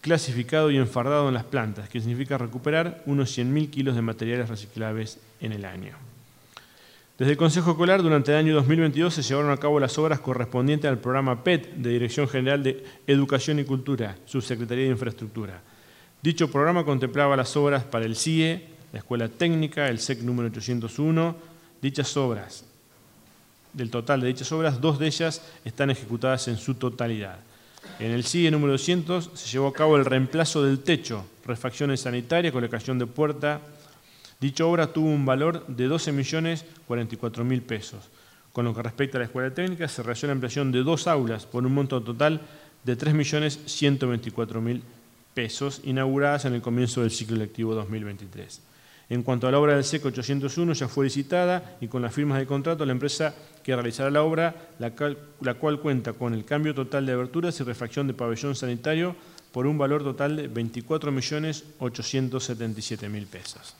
clasificado y enfardado en las plantas, que significa recuperar unos cien mil kilos de materiales reciclables en el año. Desde el Consejo Escolar, durante el año dos mil veintidós, se llevaron a cabo las obras correspondientes al programa P E T de Dirección General de Educación y Cultura, Subsecretaría de Infraestructura. Dicho programa contemplaba las obras para el C I E, la Escuela Técnica, el S E C número ochocientos uno. Dichas obras, del total de dichas obras, dos de ellas están ejecutadas en su totalidad. En el C I E número doscientos se llevó a cabo el reemplazo del techo, refacciones sanitarias, colocación de puerta. Dicha obra tuvo un valor de doce millones cuarenta y cuatro mil pesos. Con lo que respecta a la Escuela Técnica, se realizó la ampliación de dos aulas por un monto total de tres millones ciento veinticuatro mil pesos, inauguradas en el comienzo del ciclo lectivo dos mil veintitrés. En cuanto a la obra del S E C ochocientos uno, ya fue licitada y con las firmas de contrato la empresa que realizará la obra, la cual, la cual cuenta con el cambio total de aberturas y refacción de pabellón sanitario por un valor total de veinticuatro millones ochocientos setenta y siete mil pesos.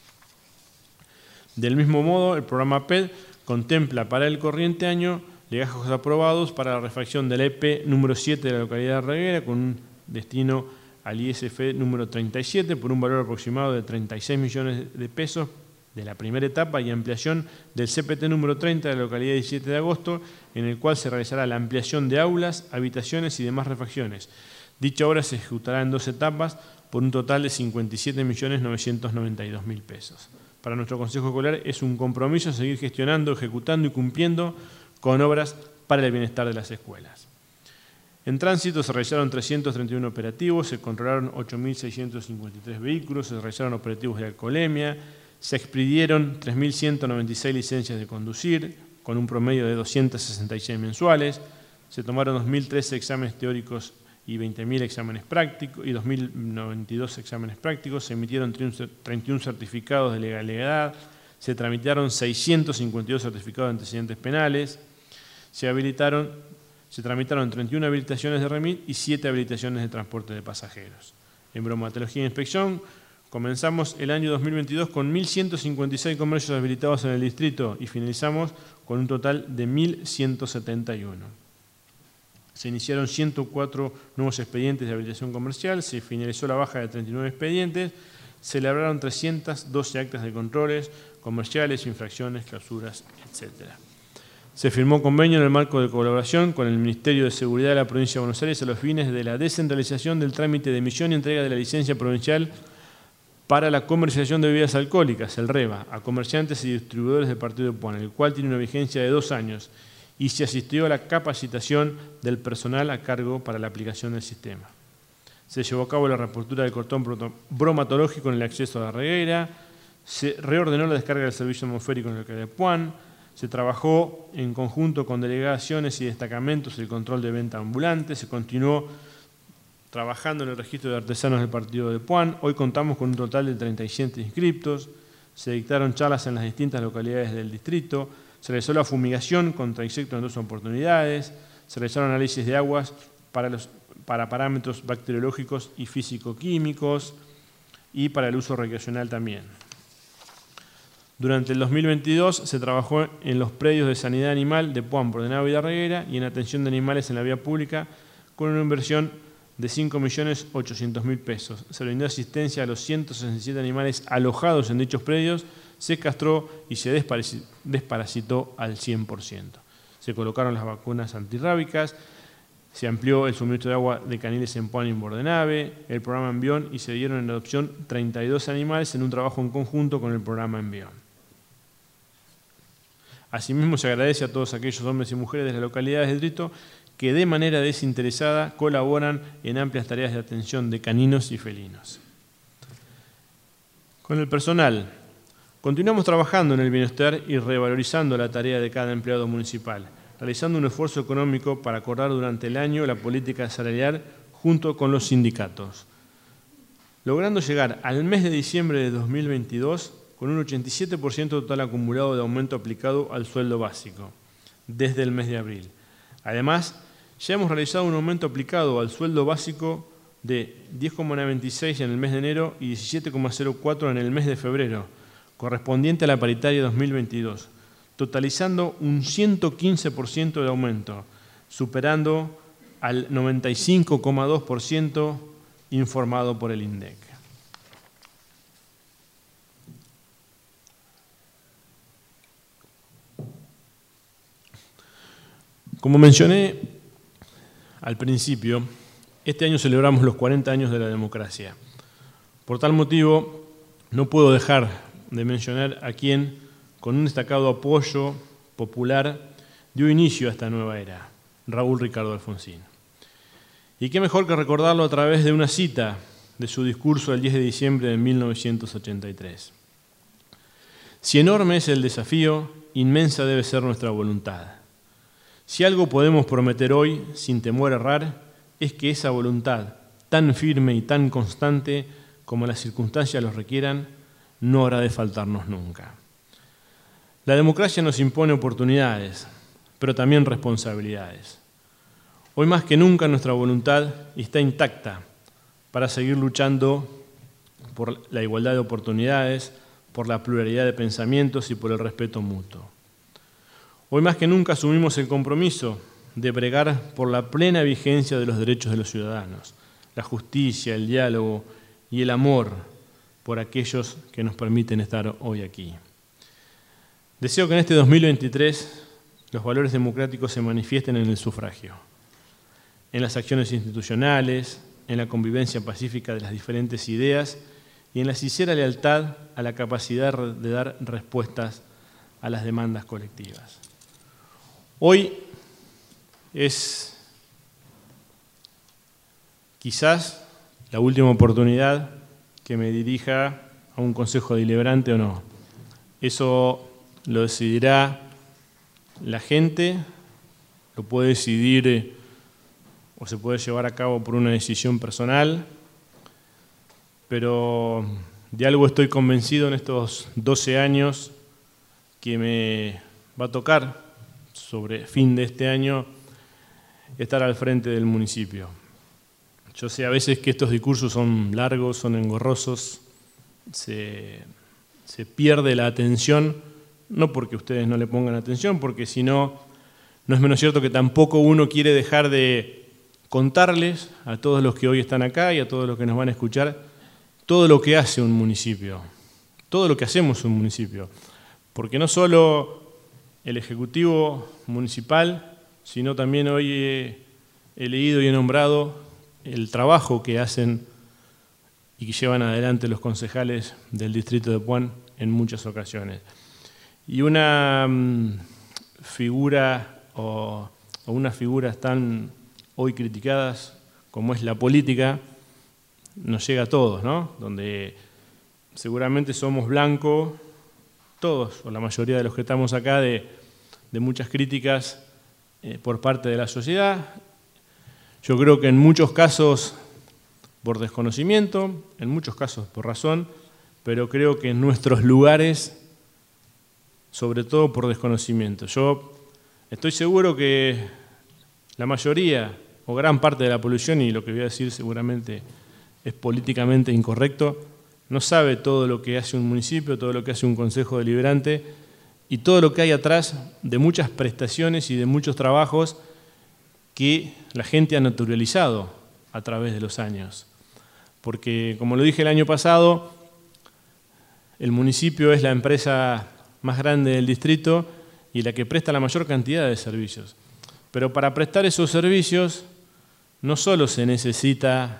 Del mismo modo, el programa P E D contempla para el corriente año legajos aprobados para la refacción del E P número siete de la localidad de Reguera con un destino al I S F número treinta y siete por un valor aproximado de treinta y seis millones de pesos de la primera etapa y ampliación del C P T número treinta de la localidad diecisiete de agosto, en el cual se realizará la ampliación de aulas, habitaciones y demás refacciones. Dicha obra se ejecutará en dos etapas por un total de cincuenta y siete millones novecientos noventa y dos mil pesos. Para nuestro Consejo Escolar es un compromiso seguir gestionando, ejecutando y cumpliendo con obras para el bienestar de las escuelas. En tránsito se realizaron trescientos treinta y uno operativos, se controlaron ocho mil seiscientos cincuenta y tres vehículos, se realizaron operativos de alcoholemia, se expidieron tres mil ciento noventa y seis licencias de conducir, con un promedio de doscientas sesenta y seis mensuales, se tomaron dos mil trece exámenes teóricos y veinte mil exámenes prácticos y dos mil noventa y dos exámenes prácticos, se emitieron treinta y uno certificados de legalidad, se tramitaron seiscientos cincuenta y dos certificados de antecedentes penales, se habilitaron, se tramitaron treinta y una habilitaciones de remit y siete habilitaciones de transporte de pasajeros. En bromatología e inspección, comenzamos el año dos mil veintidós con mil ciento cincuenta y seis comercios habilitados en el distrito y finalizamos con un total de mil ciento setenta y uno. Se iniciaron ciento cuatro nuevos expedientes de habilitación comercial, se finalizó la baja de treinta y nueve expedientes, se elaboraron trescientas doce actas de controles comerciales, infracciones, clausuras, etcétera. Se firmó convenio en el marco de colaboración con el Ministerio de Seguridad de la Provincia de Buenos Aires a los fines de la descentralización del trámite de emisión y entrega de la licencia provincial para la comercialización de bebidas alcohólicas, el REBA, a comerciantes y distribuidores del partido de Puan, el cual tiene una vigencia de dos años, y se asistió a la capacitación del personal a cargo para la aplicación del sistema. Se llevó a cabo la reapertura del cordón bromatológico en el acceso a la reguera, se reordenó la descarga del servicio atmosférico en el localidad de Puan, se trabajó en conjunto con delegaciones y destacamentos el control de venta ambulante, se continuó trabajando en el registro de artesanos del partido de Puan. Hoy contamos con un total de treinta y siete inscriptos, se dictaron charlas en las distintas localidades del distrito, se realizó la fumigación contra insectos en dos oportunidades, se realizaron análisis de aguas para, los, para parámetros bacteriológicos y físico-químicos y para el uso recreacional también. Durante el dos mil veintidós se trabajó en los predios de sanidad animal de Puan, Bordenave y de Reguera y en atención de animales en la vía pública con una inversión de cinco millones ochocientos mil pesos. Se brindó asistencia a los ciento sesenta y siete animales alojados en dichos predios, se castró y se desparasitó al cien por ciento. Se colocaron las vacunas antirrábicas, se amplió el suministro de agua de caniles en Puan y en Bordenave, el programa Envión y se dieron en adopción treinta y dos animales en un trabajo en conjunto con el programa Envión. Asimismo, se agradece a todos aquellos hombres y mujeres de las localidades del distrito que de manera desinteresada colaboran en amplias tareas de atención de caninos y felinos. Con el personal, continuamos trabajando en el bienestar y revalorizando la tarea de cada empleado municipal, realizando un esfuerzo económico para acordar durante el año la política salarial junto con los sindicatos, logrando llegar al mes de diciembre de dos mil veintidós con un ochenta y siete por ciento total acumulado de aumento aplicado al sueldo básico desde el mes de abril. Además, ya hemos realizado un aumento aplicado al sueldo básico de diez coma noventa y seis en el mes de enero y diecisiete coma cero cuatro en el mes de febrero, correspondiente a la paritaria dos mil veintidós, totalizando un ciento quince por ciento de aumento, superando al noventa y cinco coma dos por ciento informado por el INDEC. Como mencioné al principio, este año celebramos los cuarenta años de la democracia. Por tal motivo, no puedo dejar de mencionar a quien, con un destacado apoyo popular, dio inicio a esta nueva era, Raúl Ricardo Alfonsín. Y qué mejor que recordarlo a través de una cita de su discurso del diez de diciembre de mil novecientos ochenta y tres. Si enorme es el desafío, inmensa debe ser nuestra voluntad. Si algo podemos prometer hoy, sin temor a errar, es que esa voluntad, tan firme y tan constante como las circunstancias los requieran, no habrá de faltarnos nunca. La democracia nos impone oportunidades, pero también responsabilidades. Hoy más que nunca nuestra voluntad está intacta para seguir luchando por la igualdad de oportunidades, por la pluralidad de pensamientos y por el respeto mutuo. Hoy más que nunca asumimos el compromiso de bregar por la plena vigencia de los derechos de los ciudadanos, la justicia, el diálogo y el amor por aquellos que nos permiten estar hoy aquí. Deseo que en este dos mil veintitrés los valores democráticos se manifiesten en el sufragio, en las acciones institucionales, en la convivencia pacífica de las diferentes ideas y en la sincera lealtad a la capacidad de dar respuestas a las demandas colectivas. Hoy es quizás la última oportunidad que me dirija a un consejo deliberante o no. Eso lo decidirá la gente, lo puede decidir o se puede llevar a cabo por una decisión personal, pero de algo estoy convencido en estos doce años que me va a tocar, sobre fin de este año, estar al frente del municipio. Yo sé a veces que estos discursos son largos, son engorrosos, se, se pierde la atención, no porque ustedes no le pongan atención, porque si no, no es menos cierto que tampoco uno quiere dejar de contarles a todos los que hoy están acá y a todos los que nos van a escuchar todo lo que hace un municipio, todo lo que hacemos un municipio, porque no solo el Ejecutivo Municipal, sino también hoy he, he leído y he nombrado el trabajo que hacen y que llevan adelante los concejales del distrito de Puan en muchas ocasiones. Y una um, figura o, o unas figuras tan hoy criticadas como es la política, nos llega a todos, ¿no? Donde seguramente somos blancos, todos o la mayoría de los que estamos acá, de, de muchas críticas eh, por parte de la sociedad. Yo creo que en muchos casos por desconocimiento, en muchos casos por razón, pero creo que en nuestros lugares, sobre todo por desconocimiento. Yo estoy seguro que la mayoría o gran parte de la población, y lo que voy a decir seguramente es políticamente incorrecto, no sabe todo lo que hace un municipio, todo lo que hace un consejo deliberante y todo lo que hay atrás de muchas prestaciones y de muchos trabajos que la gente ha naturalizado a través de los años. Porque, como lo dije el año pasado, el municipio es la empresa más grande del distrito y la que presta la mayor cantidad de servicios. Pero para prestar esos servicios no solo se necesita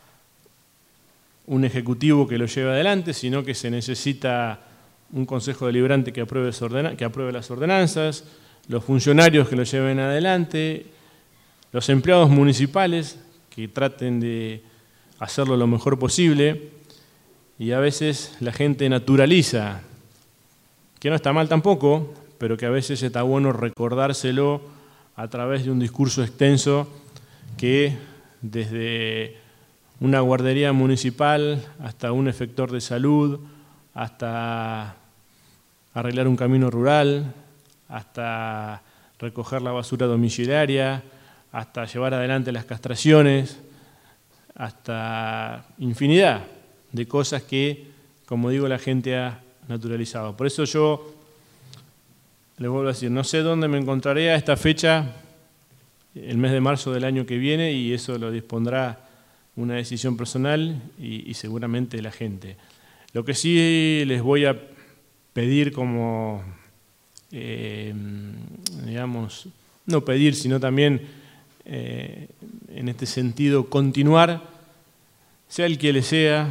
un ejecutivo que lo lleve adelante, sino que se necesita un consejo deliberante que apruebe, que apruebe las ordenanzas, los funcionarios que lo lleven adelante, los empleados municipales que traten de hacerlo lo mejor posible, y a veces la gente naturaliza, que no está mal tampoco, pero que a veces está bueno recordárselo a través de un discurso extenso que desde una guardería municipal hasta un efector de salud, hasta arreglar un camino rural, hasta recoger la basura domiciliaria, hasta llevar adelante las castraciones, hasta infinidad de cosas que, como digo, la gente ha naturalizado. Por eso yo les vuelvo a decir, no sé dónde me encontraré a esta fecha, el mes de marzo del año que viene, y eso lo dispondrá una decisión personal y, y seguramente de la gente. Lo que sí les voy a pedir como, eh, digamos, no pedir, sino también eh, en este sentido continuar, sea el que le sea,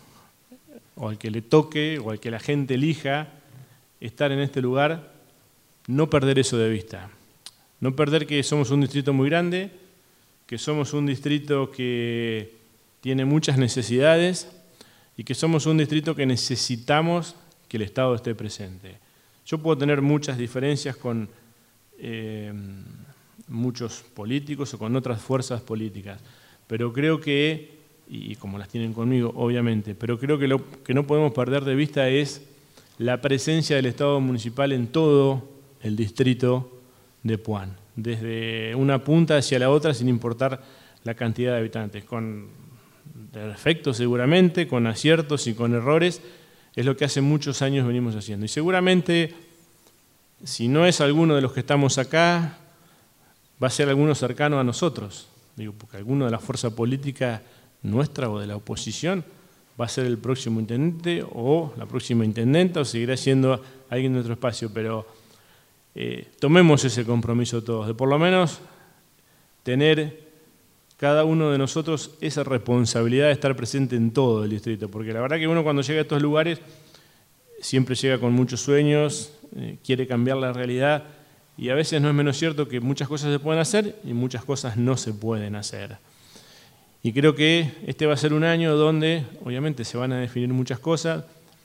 o al que le toque, o al que la gente elija estar en este lugar, no perder eso de vista. No perder que somos un distrito muy grande, que somos un distrito que tiene muchas necesidades y que somos un distrito que necesitamos que el Estado esté presente. Yo puedo tener muchas diferencias con eh, muchos políticos o con otras fuerzas políticas, pero creo que, y como las tienen conmigo, obviamente, pero creo que lo que no podemos perder de vista es la presencia del Estado municipal en todo el distrito de Puan, desde una punta hacia la otra, sin importar la cantidad de habitantes, con defectos seguramente, con aciertos y con errores, es lo que hace muchos años venimos haciendo. Y seguramente, si no es alguno de los que estamos acá, va a ser alguno cercano a nosotros, digo, porque alguno de la fuerza política nuestra o de la oposición va a ser el próximo intendente o la próxima intendenta o seguirá siendo alguien de nuestro espacio, pero eh, tomemos ese compromiso todos, de por lo menos tener cada uno de nosotros esa responsabilidad de estar presente en todo el distrito, porque la verdad que uno cuando llega a estos lugares siempre llega con muchos sueños, eh, quiere cambiar la realidad y a veces no es menos cierto que muchas cosas se pueden hacer y muchas cosas no se pueden hacer. Y creo que este va a ser un año donde obviamente se van a definir muchas cosas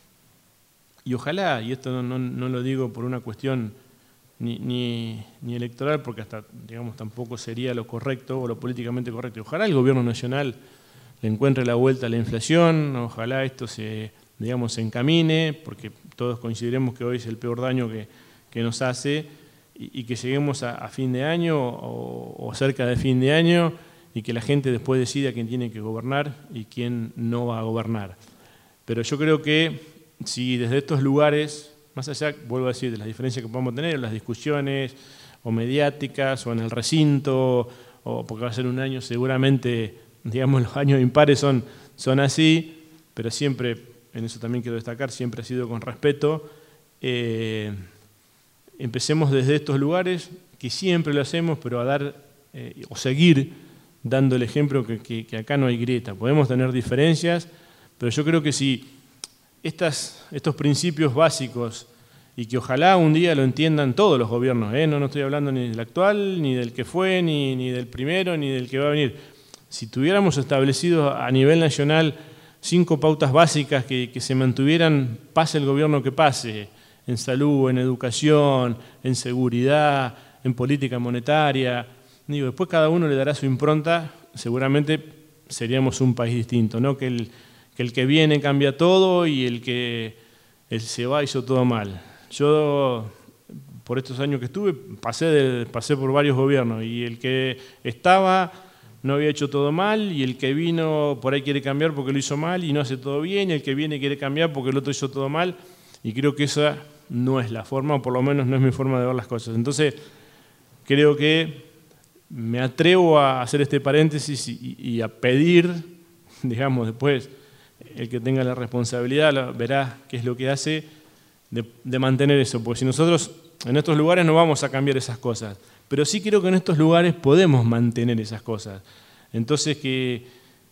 y ojalá, y esto no, no, no lo digo por una cuestión Ni, ni, ni electoral, porque hasta, digamos, tampoco sería lo correcto o lo políticamente correcto. Ojalá el gobierno nacional le encuentre la vuelta a la inflación, ojalá esto se, digamos, se encamine, porque todos coincidiremos que hoy es el peor daño que, que nos hace, y, y que lleguemos a, a fin de año o, o cerca de fin de año, y que la gente después decida quién tiene que gobernar y quién no va a gobernar. Pero yo creo que si desde estos lugares, más allá, vuelvo a decir, de las diferencias que podemos tener, las discusiones o mediáticas o en el recinto, o porque va a ser un año seguramente, digamos, los años impares son, son así, pero siempre, en eso también quiero destacar, siempre ha sido con respeto. Eh, empecemos desde estos lugares, que siempre lo hacemos, pero a dar eh, o seguir dando el ejemplo que, que, que acá no hay grieta. Podemos tener diferencias, pero yo creo que si Estas, estos principios básicos, y que ojalá un día lo entiendan todos los gobiernos, ¿eh? no, no estoy hablando ni del actual, ni del que fue, ni, ni del primero, ni del que va a venir. Si tuviéramos establecido a nivel nacional cinco pautas básicas que, que se mantuvieran, pase el gobierno que pase, en salud, en educación, en seguridad, en política monetaria, digo, después cada uno le dará su impronta, seguramente seríamos un país distinto, ¿no? Que el, que el que viene cambia todo y el que el se va hizo todo mal. Yo, por estos años que estuve, pasé, de, pasé por varios gobiernos y el que estaba no había hecho todo mal y el que vino por ahí quiere cambiar porque lo hizo mal y no hace todo bien, y el que viene quiere cambiar porque el otro hizo todo mal, y creo que esa no es la forma, o por lo menos no es mi forma de ver las cosas. Entonces, creo que me atrevo a hacer este paréntesis y, y a pedir, digamos, después, el que tenga la responsabilidad verá qué es lo que hace de, de mantener eso, porque si nosotros en estos lugares no vamos a cambiar esas cosas, pero sí creo que en estos lugares podemos mantener esas cosas. Entonces que,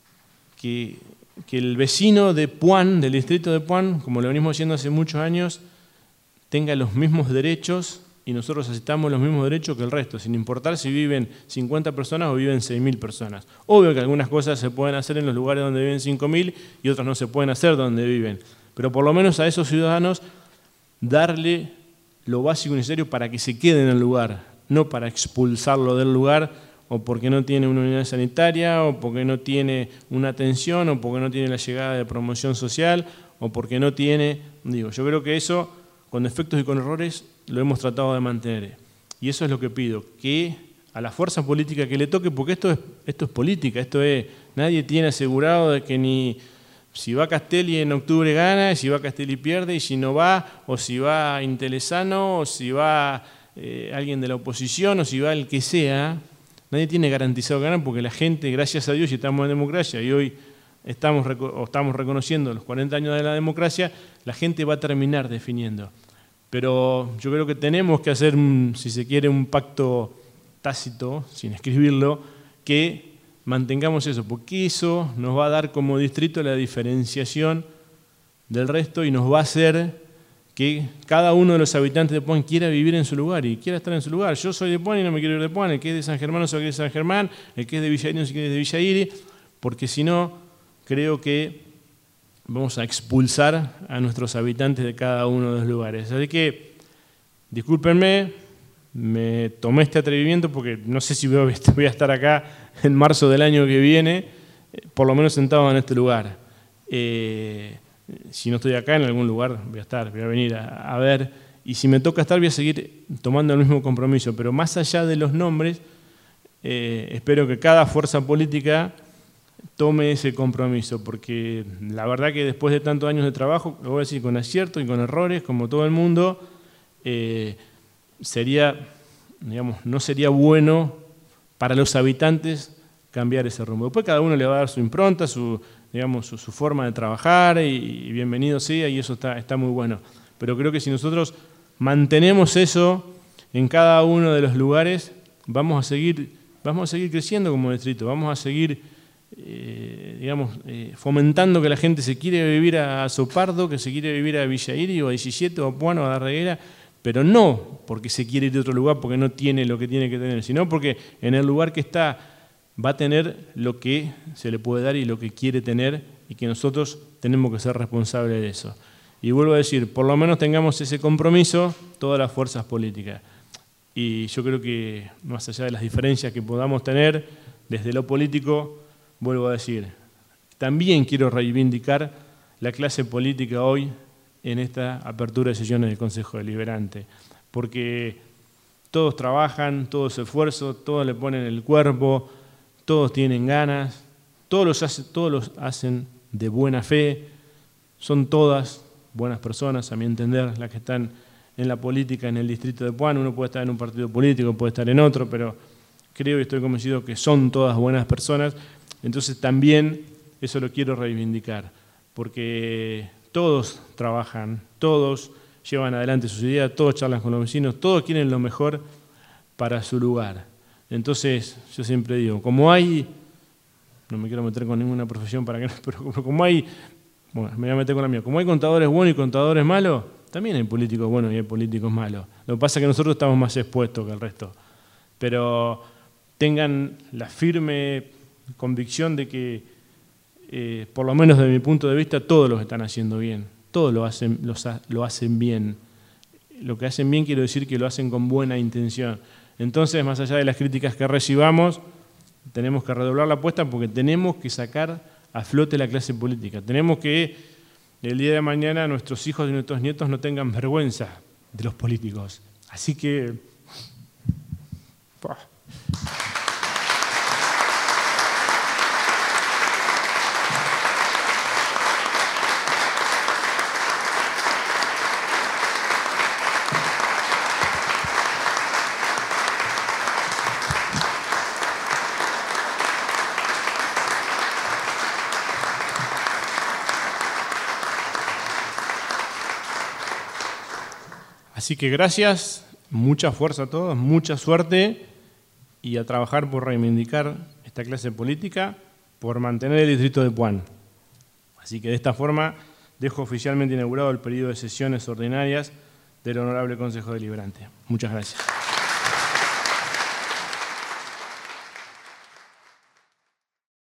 que, que el vecino de Puan, del distrito de Puan, como lo venimos haciendo hace muchos años, tenga los mismos derechos y nosotros aceptamos los mismos derechos que el resto, sin importar si viven cincuenta personas o viven seis mil personas. Obvio que algunas cosas se pueden hacer en los lugares donde viven cinco mil y otras no se pueden hacer donde viven, pero por lo menos a esos ciudadanos darle lo básico y necesario para que se queden en el lugar, no para expulsarlo del lugar o porque no tiene una unidad sanitaria o porque no tiene una atención o porque no tiene la llegada de promoción social o porque no tiene, digo, yo creo que eso con defectos y con errores lo hemos tratado de mantener. Y eso es lo que pido, que a la fuerza política que le toque, porque esto es, esto es política, esto es, nadie tiene asegurado de que ni si va Castelli en octubre gana, y si va Castelli pierde, y si no va, o si va Intelesano, o si va eh, alguien de la oposición, o si va el que sea, nadie tiene garantizado ganar porque la gente, gracias a Dios, y estamos en democracia y hoy estamos, o estamos reconociendo los cuarenta años de la democracia, la gente va a terminar definiendo. Pero yo creo que tenemos que hacer, si se quiere, un pacto tácito, sin escribirlo, que mantengamos eso, porque eso nos va a dar como distrito la diferenciación del resto y nos va a hacer que cada uno de los habitantes de Puan quiera vivir en su lugar y quiera estar en su lugar. Yo soy de Puan y no me quiero ir de Puan, el que es de San Germán no se va a ir de San Germán, el que es de Villa Iry no se quiere ir de Villa Iry, porque si no, creo que vamos a expulsar a nuestros habitantes de cada uno de los lugares. Así que, discúlpenme, me tomé este atrevimiento porque no sé si voy a estar acá en marzo del año que viene, por lo menos sentado en este lugar. Eh, si no estoy acá, en algún lugar voy a estar, voy a venir a, a ver, y si me toca estar voy a seguir tomando el mismo compromiso, pero más allá de los nombres, eh, espero que cada fuerza política tome ese compromiso, porque la verdad que después de tantos años de trabajo, lo voy a decir con aciertos y con errores, como todo el mundo, eh, sería, digamos, no sería bueno para los habitantes cambiar ese rumbo. Después cada uno le va a dar su impronta, su, digamos, su, su forma de trabajar y, y bienvenido sea, y eso está, está muy bueno. Pero creo que si nosotros mantenemos eso en cada uno de los lugares, vamos a seguir, vamos a seguir creciendo como distrito, vamos a seguir eh, digamos, eh, fomentando que la gente se quiere vivir a Sopardo, que se quiere vivir a Villa Iry o a diecisiete o a Puan o a Darreguera, pero no porque se quiere ir de otro lugar porque no tiene lo que tiene que tener, sino porque en el lugar que está va a tener lo que se le puede dar y lo que quiere tener y que nosotros tenemos que ser responsables de eso. Y vuelvo a decir, por lo menos tengamos ese compromiso todas las fuerzas políticas. Y yo creo que más allá de las diferencias que podamos tener desde lo político, vuelvo a decir, también quiero reivindicar la clase política hoy en esta apertura de sesiones del Consejo Deliberante, porque todos trabajan, todos se esfuerzan, todos le ponen el cuerpo, todos tienen ganas, todos los, hace, todos los hacen de buena fe, son todas buenas personas, a mi entender, las que están en la política en el distrito de Puan. Uno puede estar en un partido político, puede estar en otro, pero creo y estoy convencido que son todas buenas personas. Entonces también eso lo quiero reivindicar, porque todos trabajan, todos llevan adelante sus ideas, todos charlan con los vecinos, todos quieren lo mejor para su lugar. Entonces yo siempre digo, como hay, no me quiero meter con ninguna profesión para que no, pero como hay, bueno, me voy a meter con la mía, como hay contadores buenos y contadores malos, también hay políticos buenos y hay políticos malos. Lo que pasa es que nosotros estamos más expuestos que el resto. Pero tengan la firme convicción de que, eh, por lo menos desde mi punto de vista, todos los están haciendo bien. Todos lo hacen, los, lo hacen bien. Lo que hacen bien quiero decir que lo hacen con buena intención. Entonces, más allá de las críticas que recibamos, tenemos que redoblar la apuesta porque tenemos que sacar a flote la clase política. Tenemos que el día de mañana nuestros hijos y nuestros nietos no tengan vergüenza de los políticos. Así que... Así que gracias, mucha fuerza a todos, mucha suerte y a trabajar por reivindicar esta clase política, por mantener el distrito de Puan. Así que de esta forma dejo oficialmente inaugurado el periodo de sesiones ordinarias del Honorable Consejo Deliberante. Muchas gracias.